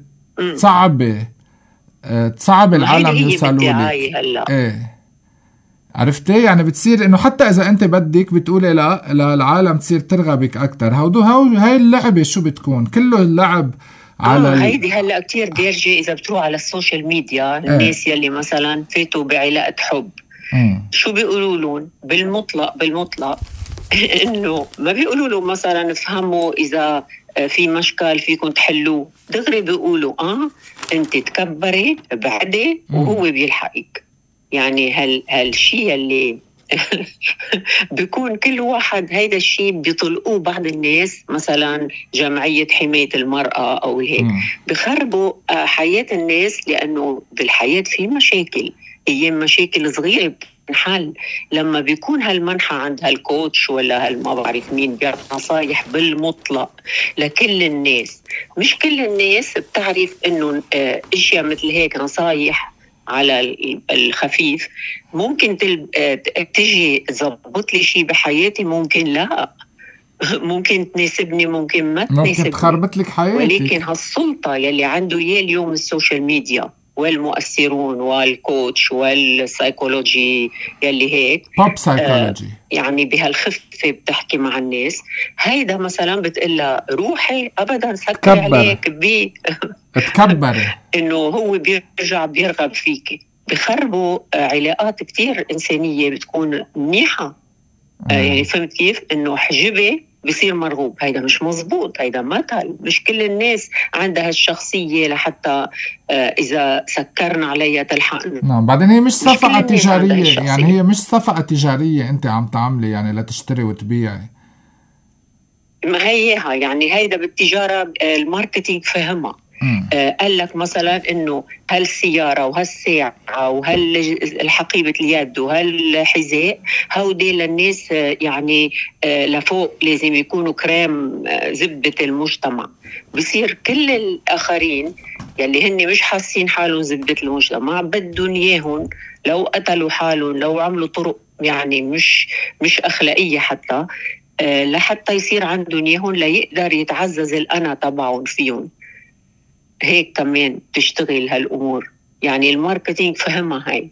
تصعب العالم يوصلوا لك. ايه عرفتي؟ يعني بتصير انه حتى اذا انت بدك بتقولي لا للعالم تصير ترغبك اكتر. هاي اللعبة شو بتكون؟ كله اللعب على هيدي هلا كتير دارجة اذا بتروح على السوشيال ميديا. الناس يلي مثلا فاتوا بعلاقة حب شو بيقولوا لهم بالمطلق انه ما بيقولوا له مثلا افهموا اذا في مشكل فيكم تحلوه، دغري بيقولوا انت تكبري بعدي وهو بيلحقك. يعني هالشيء اللي بيكون كل واحد هيدا الشيء بيطلقوه بعض الناس، مثلا جمعية حماية المرأة أو هيك بخربوا حياة الناس، لأنه بالحياة في مشاكل، أيام مشاكل صغيرة بنحل لما بيكون هالمنحة عند هالكوتش ولا ما بعرف مين بيعطي نصايح بالمطلق لكل الناس. مش كل الناس بتعرف إنه إشياء مثل هيك نصايح على الخفيف ممكن تجي تزبط لي شيء بحياتي، ممكن لا، ممكن تناسبني، ممكن ما تناسبني، ممكن تخربط لك حياتي. ولكن هالسلطة يلي عنده اليوم السوشيال ميديا والمؤثرون والكوتش والسايكولوجي يلي هيك بوب سايكولوجي يعني بهالخفة بتحكي مع الناس. هيدا مثلا بتقلها روحي أبدا سكر عليك تكبري إنه هو بيرجع بيرغب فيك. بخربوا علاقات كتير إنسانية بتكون منيحة. يعني فهمت كيف؟ إنه حجبي بصير مرغوب. هيدا مش مزبوط، هيدا مثل. مش كل الناس عندها الشخصية لحتى إذا سكرنا عليها تلحقنا. نعم. بعدين هي مش صفقة تجارية، يعني هي مش صفقة تجارية أنت عم تعملي يعني لتشتري وتبيعي. ما هيها يعني هيدا بالتجارة الماركتينج فهمها. قال لك مثلا انه هالسيارة وهالساعة وهالحقيبة اليد وهالحذاء هودي للناس يعني لفوق لازم يكونوا كريم زبدة المجتمع. بصير كل الآخرين يلي هن مش حاسين حالهم زبدة المجتمع بدهم إياهم لو قتلوا حالهم، لو عملوا طرق يعني مش أخلاقية حتى لحتى يصير عندهم إياهم ليقدر يتعزز الأنا تبعهم فيهم. هيك كمان تشتغل هالأمور. يعني الماركتينج فهمها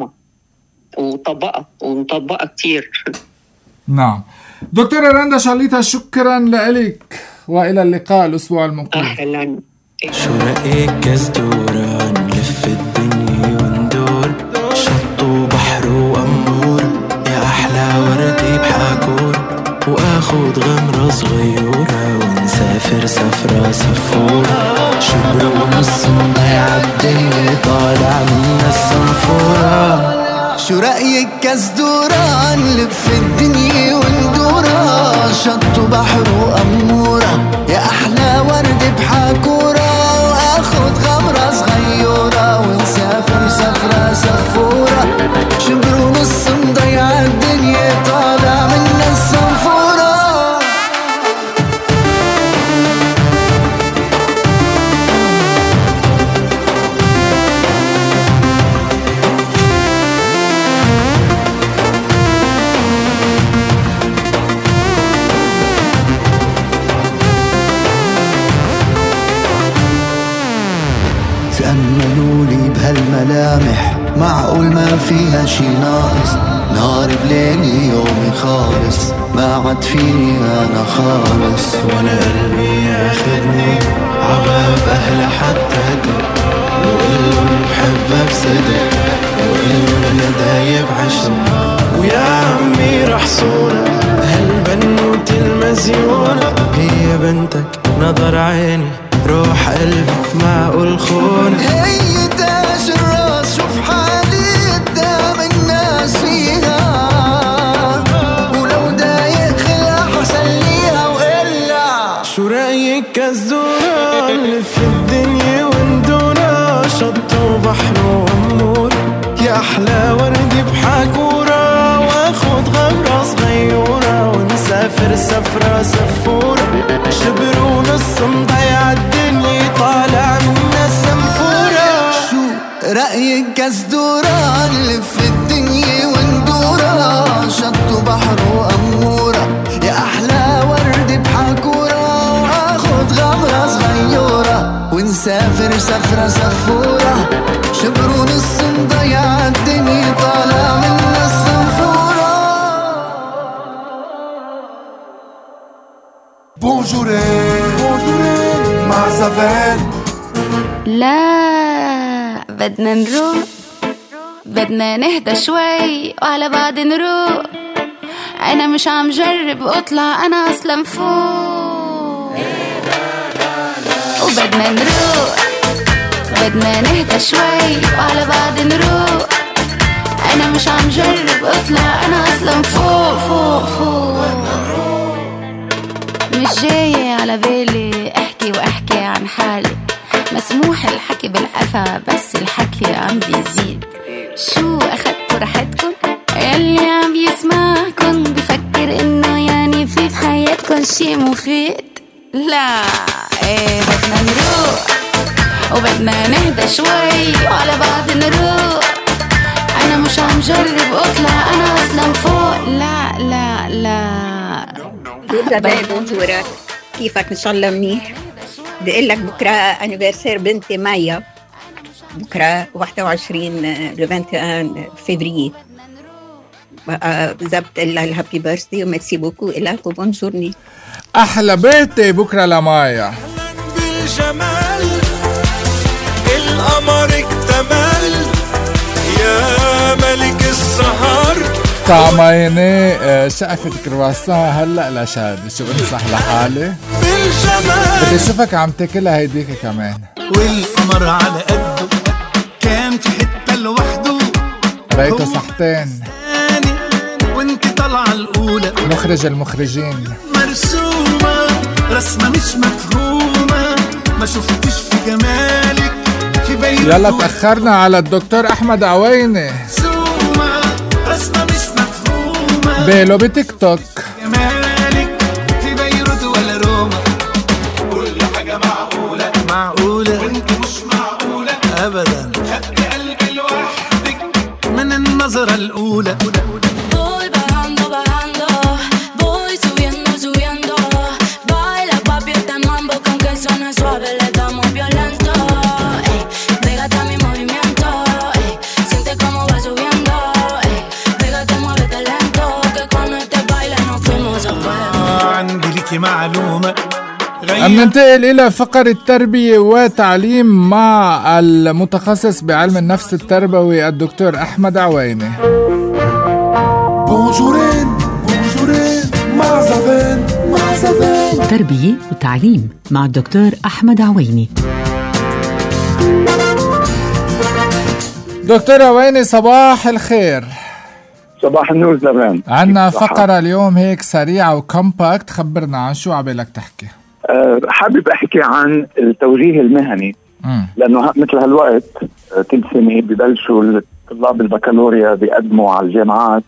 ومطبقة كتير. نعم. دكتورة رندا شليطة شكرا لك وإلى اللقاء الأسبوع المقبل. أهلا. شو رأيك كزدورة نلف الدنيا وندور شط وبحر وأمور يا أحلى وردي بحاكور وآخد غمرة صغيرة ونسافر سفرة سفورة شبر ونص مضيع الدنيا طالع من الصنفورة. شو رأيك كزدورة نلف الدنيا وندورة شط وبحر وأمورة يا أحلى ورد بحاكورة وآخد غمرة صغيرة ونسافر سفرة سفورة شبر ونص مضيع الدنيا طالع من الصنفورة. تأملوا لي بهالملامح معقول ما فيها شي ناقص نهار بليلي يومي خالص ما عاد فيني أنا خالص وانا قلبي ياخدني عباب أهلا حتى دق وقلن بحبها بصدق وقلن أنا دايب عشق ويا عمي رح صورة هالبنوت المزيونة هي بنتك نظر عيني روح قلبي معقول خون هي تاج الراس شوف حالي قدام الناس فيها ولو دايق خلها حسليها وإلا. شو رأيك كزدورة نلف الدنيا وندورة شط وبحر وأمور يا أحلى وردي بحاكورة واخد غمرة صغيرة ونسافر سفرة سفورة كزدورة نلف الدنيا وندورة شط وبحر وأمورة يا أحلى ورد بحكورة وآخد غمرة صغيرة ونسافر سفرة سفورة شبر ونص نضيع الدنيا طالع منا الصنفورة. بونجورين مع زفان. لا بدنا نروح، بدنا نهدى شوي وعلى بعض نروح. أنا مش عم جرب أطلع، أنا أصلا فوق. وبدنا نروح، بدنا نهدى شوي وعلى بعض نروح. أنا مش عم جرب أطلع، أنا أصلا فوق فوق فوق. مش جاية على بالي أحكي وأحكي عن حالي، مسموح الحكي بالقفا بس الحكي عم بيزيد. شو أخدتوا راحتكم؟ يلي عم يسمعكم بفكر إنه يعني في حياتكم شي مفيد. لا إيه بدنا نروح وبدنا نهدى شوي وعلى بعض نروح. أنا مش عم جرب أطلع، أنا أصلا فوق. لا لا لا زباين بونجورك، كيفك؟ إن شاء الله منيح. بدي أقول لك بكرة أنيفرسير بنتي مايا، بكرة 21 فبراير. بالضبط لها الهابي بيرثدي وميرسي بوكو إلكم بونجورني. أحلى بيرثدي بكرة لمايا. بالجمال القمر اكتمل يا ملك السهر. طعميني شقفة كرواسون هلأ لشاد. شو بنصح لحالي؟ بالجمال بدي اشوفك عم تاكلها هيديك كمان. والقمر على قده كان في حتة لوحده، ريته صحتين وانت طالعة الأولى. مخرج المخرجين مرسومة رسمة مش مفهومة، ما شفتش في جمالك في بيت. يلا تأخرنا على الدكتور أحمد عويني. رسمة مش مفهومة بيلو بتيك توك. جمالك في بيروت ولا روما، كل حاجة معقولة معقولة وانت مش معقولة أبدا. خدت قلبي لوحدك من النظرة الأولى. معلومة ننتقل إلى فقرة التربية وتعليم مع المتخصص بعلم النفس التربوي الدكتور أحمد عويني. بونجورين مع زفان. تربية وتعليم مع الدكتور أحمد عويني. دكتور عويني صباح الخير. صباح النور زمان. عنا فقرة اليوم هيك سريعة وكومباكت، خبرنا عن شو عبالك تحكي. حابب أحكي عن التوجيه المهني، لأنه مثل هالوقت كل سنة ببلشوا طلاب البكالوريا بيقدموا على الجامعات،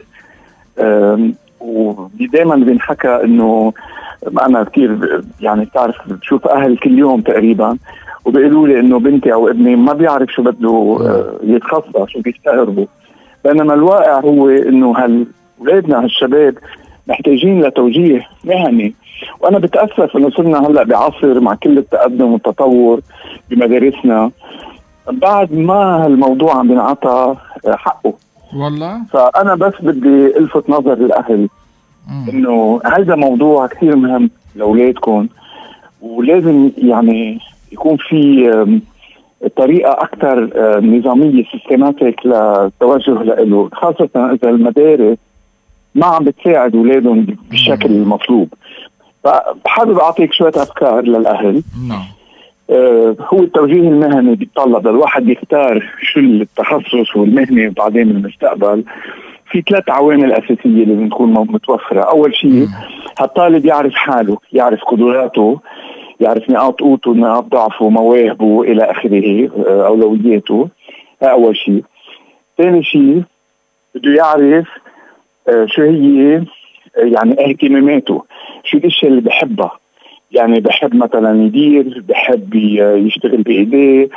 ودائما بينحكى إنه أنا كتير يعني بتعرف بشوف أهل كل يوم تقريبا وبيقولوا لي إنه بنتي أو ابني ما بيعرف شو بده يتخصص، شو بيستغربوا. بينما الواقع هو انه اولادنا هالشباب محتاجين لتوجيه مهني، وانا بتاسف انه صرنا هلا بعصر مع كل التقدم والتطور بمدارسنا بعد ما هالموضوع عم بينعطى حقه والله. فانا بس بدي الفت نظر الاهل انه هذا موضوع كثير مهم لاولادكم، ولازم يعني يكون في طريقة أكثر نظامية سيستماتيك للتوجه له، خاصة إذا المدارس ما عم بتساعد أولادهم بالشكل المطلوب. فحابب أعطيك شوية أفكار للأهل. هو التوجيه المهني بيتطلب الواحد يختار شو التخصص والمهنة وبعدين المستقبل. في 3 عوامل أساسية اللي بتكون متوفرة. أول شيء هالطالب يعرف حاله، يعرف قدراته، يعرف نقاط قوته، نقاط ضعفه، مواهبه إلى آخره، أولوياته. أول شيء. ثاني شيء بده يعرف شو هي يعني اهتماماته، شو الاشياء اللي بحبها. يعني بحب مثلا يدير، بحب يشتغل بإيديه،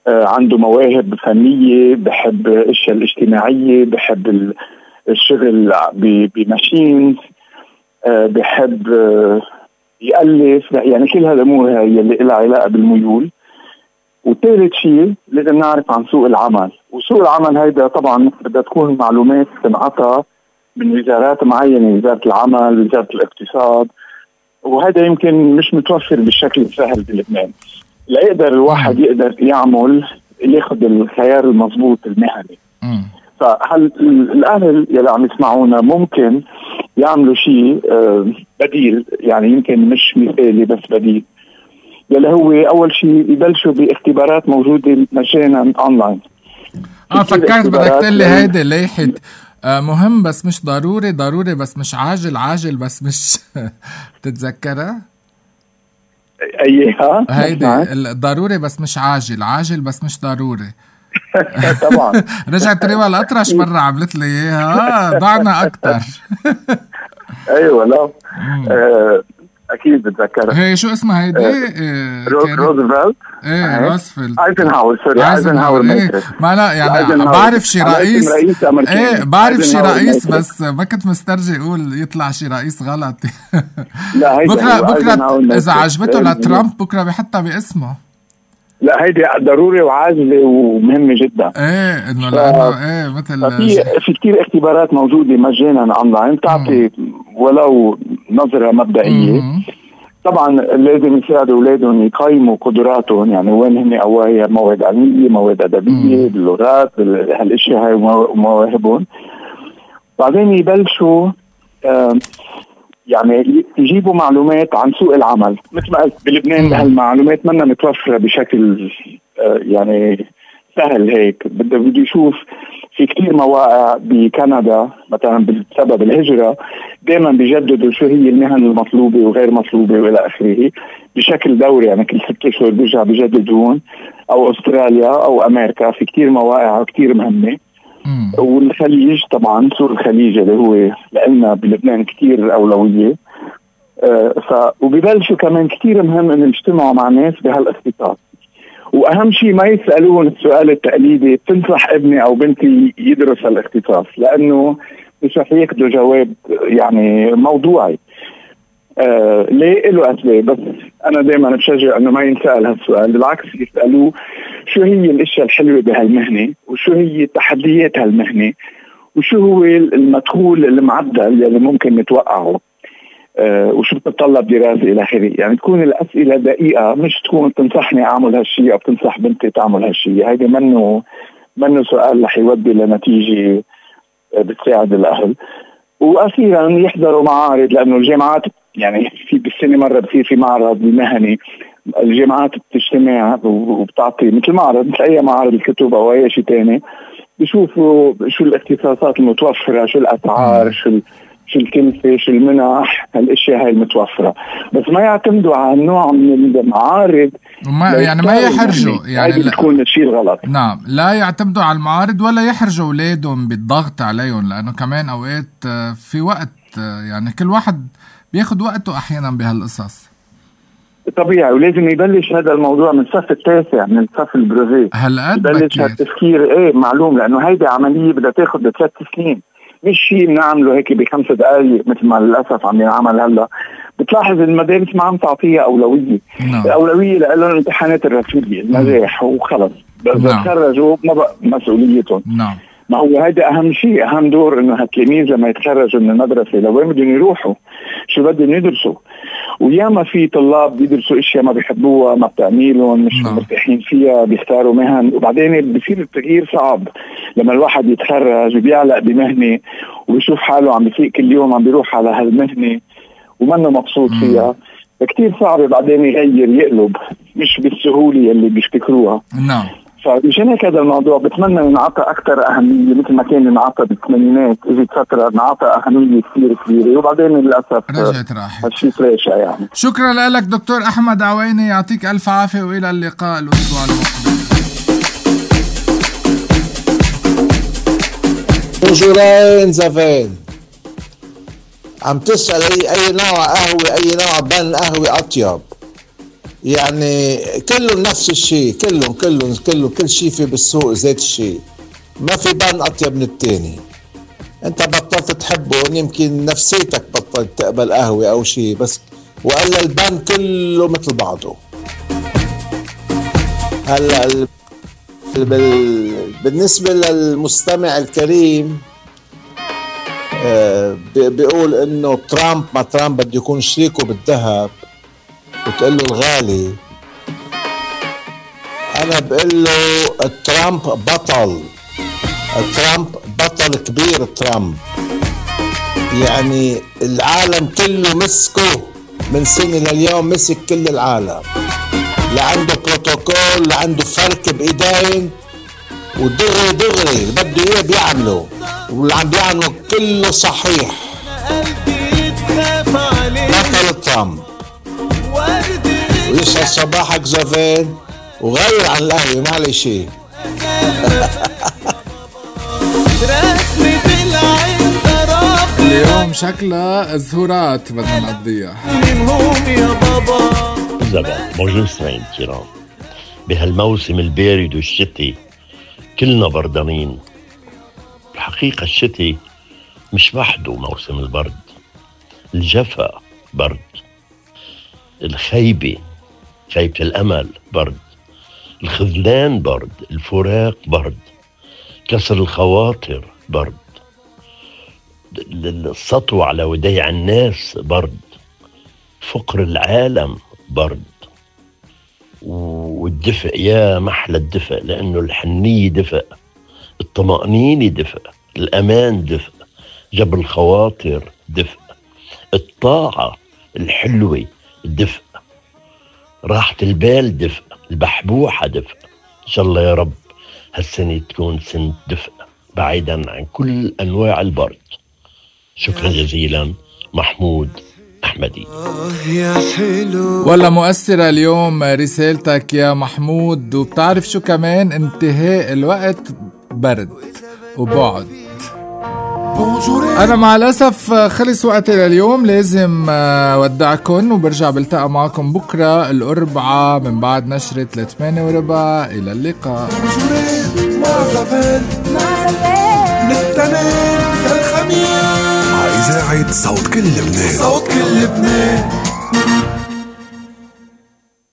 عنده مواهب فنية، بحب الاشياء الاجتماعية، بحب الشغل بماشينز، بحب يألف، يعني كل هالأمور هي اللي لها علاقة بالميول. وثالث شيء لازم نعرف عن سوق العمل، وسوق العمل هيدا طبعا بدها تكون معلومات تنعطى من وزارات معينة، وزارة العمل، وزارة الاقتصاد، وهذا يمكن مش متوفر بالشكل السهل بلبنان. لا يقدر الواحد يقدر ياخذ الخيار المضبوط المهني. فهل الأهل يلي عم يسمعونا ممكن يعملوا شيء بديل، يعني يمكن مش مثالي بس بديل، يلي هو أول شيء يبلشوا باختبارات موجودة مجانا أونلاين. فكرت بدك تقول لي هيدي لائحة مهم بس مش ضروري، ضروري بس مش عاجل، عاجل بس مش تتذكرها؟ أيها هيدي ضروري بس مش عاجل، عاجل بس مش ضروري. طبعا رجعت ريوة الأطرش مرة عملت لي إياها، ضعنا أكتر. أيوة لا أكيد بتذكرها. هي شو اسمها هيدي؟ روزفلت. روزفلت. ايزنهاور. سوري ايزنهاور. ما لا يعني بعرف شي رئيس. بعرف شي رئيس بس ما كنت مسترجي أقول يطلع شي رئيس غلط. لا بكرة إذا عجبته لترامب بكرة بيحطها باسمه. لا هيدي ضروري وعاجلة ومهمة جدا. انه لانه مثل في كتير اختبارات موجودة مجانا اونلاين تعطي ولو نظرة مبدئية. طبعا لازم يساعدوا اولادهم يقيموا قدراتهم، يعني وين هن قوايا، مواد علمية، مواد ادبية، باللغات، هالاشياء هاي مواهبهم. بعدين يبلشوا يعني يجيبوا معلومات عن سوق العمل. مثل ما قلت بلبنان هالمعلومات منا متوفرة بشكل يعني سهل هيك. بده يشوف في كتير مواقع بكندا مثلا بسبب الهجرة دائما بيجددوا شو هي المهن المطلوبة وغير مطلوبة والى اخره بشكل دوري، يعني كل 6 أشهر بيرجع بيجددون. او استراليا او امريكا في كتير مواقع كتير مهمة. والخليج طبعا سوق الخليج اللي هو لألنا بلبنان كتير أولوية. وبيبلشوا كمان كتير مهم أن يجتمعوا مع ناس بهالاختصاص. وأهم شيء ما يسألون السؤال التقليدي بتنصح ابني أو بنتي يدرس هالاختصاص، لأنه مش رح ياخدوا جواب يعني موضوعي. ليه؟ له أسباب، بس أنا دائما بشجع أنه ما ينسأل هالسؤال، بالعكس يسألوه شو هي الاشياء الحلوة بهالمهنة، وشو هي تحديات هالمهنة، وشو هو المدخول المعدل اللي ممكن نتوقعه، وشو بتطلب دراسة إلى آخره. يعني تكون الأسئلة دقيقة، مش تكون تنصحني أعمل هالشيء أو تنصح بنتي تعمل هالشيء. هيدا منه سؤال رح يودي لنتيجة بتساعد الأهل. وأخيرا يحضروا معارض، لأنه الجامعات يعني في بالسنة مرة بصير في معرض مهني، الجامعات بتجتمع وبتعطي مثل معرض مثل أي معارض الكتب أو أي شيء تاني، بيشوفوا شو الاختصاصات المتوفرة، شو الأسعار، شو الكلفة، شو المنح، هالاشياء هاي المتوفرة. بس ما يعتمدوا على النوع من المعارض، يعني ما يحرجوا، يعني بتكون الشيء غلط. نعم، لا يعتمدوا على المعارض ولا يحرجوا أولادهم بالضغط عليهم، لأنه كمان أوقات في وقت يعني كل واحد بياخد وقته أحيانا بهالقصص. طبيعي، ولازم يبلش هذا الموضوع من الصف التاسع، من الصف البروفي يبلش هالتفكير. معلوم، لأنه هيدي عملية بدها تاخد 3 سنين، مش شيء بنعمله هيك ب5 دقايق مثل ما للأسف عم ينعمل هلا. بتلاحظ المدارس ما عم تعطيها أولوية. الأولوية لهم الامتحانات الرسمية، النجاح وخلص، بس تخرجوا ما بقى مسؤوليتهم. ما هو هذا أهم شيء، أهم دور إنه هالتلاميذ لما يتخرجوا من المدرسة لوين بدهم يروحوا، شو بدهم يدرسوا. وياما في طلاب بيدرسوا اشياء ما بيحبوها، ما بتعميلهم، مش مرتاحين فيها، بيختاروا مهن، وبعدين بصير التغيير صعب لما الواحد يتخرج وبيعلق بمهنة وبيشوف حاله عم بيفيق كل يوم عم بيروح على هالمهنة ومنه مبسوط فيها. كتير صعب بعدين يغير يقلب، مش بالسهولة اللي بيفتكروها. فمشان هيك هذا الموضوع بتمنى نعطى أكثر أهمية، مثل ما كان نعطى بالثمانينات، إجت فترة نعطى أهمية كثير كبيرة، وبعدين للأسف رجعت راحت. هالشيء تراشع يعني. شكرا لك دكتور أحمد عويني، يعطيك ألف عافية وإلى اللقاء الأسبوع المقبل. بونجورين زافين، عم تسأل أي نوع قهوة، أي نوع بن قهوة أطيب؟ يعني كلهم نفس الشيء، كلهم كل شيء في بالسوق ذات الشيء، ما في بان اطيب من التاني. انت بطلت تحبهم يمكن نفسيتك بطلت تقبل قهوة او شيء، بس وقال البان كله مثل بعضه. هلا بالنسبة للمستمع الكريم بيقول انه ترامب ما ترامب بده يكون شريكه بالذهب وتقول له الغالي. انا بقول له ترامب بطل كبير. ترامب يعني العالم كله مسكه من سنة لليوم، مسك كل العالم، لا عنده بروتوكول، لا عنده فرق بايدين، ودغري بده اياه بيعمله، واللي عم بيعمله كله صحيح. بطل ترامب. ويسعد صباحك زوفين، وغير عن القهوة معلش شيء. اليوم شكلها زهورات بدنا نقضيها. زبا بونجور مستمعين الكرام، بهالموسم البارد والشتي كلنا بردانين. الحقيقة الشتي مش وحده موسم البرد، الجفا برد، الخيبة خيبة الأمل برد، الخذلان برد، الفراق برد، كسر الخواطر برد، السطو على وديع الناس برد، فقر العالم برد، والدفء يا محلى الدفء، لأنه الحنية دفء، الطمأنينة دفء، الأمان دفء، جبر الخواطر دفء، الطاعة الحلوة دفء، راحة البال دفء، البحبوحة دفء. إن شاء الله يا رب هالسنة تكون سنة دفء بعيدا عن كل أنواع البرد. شكرا جزيلا، محمود أحمدي. ولا مؤثرة اليوم رسالتك يا محمود، وبتعرف شو كمان؟ انتهاء الوقت برد وبعد. أنا مع الأسف خلص وقتي لليوم، لازم ودعكم، وبرجع بلتقى معكم بكرة الأربعاء من بعد نشرة 8:15. إلى اللقاء. مع إذاعة صوت كل لبنان.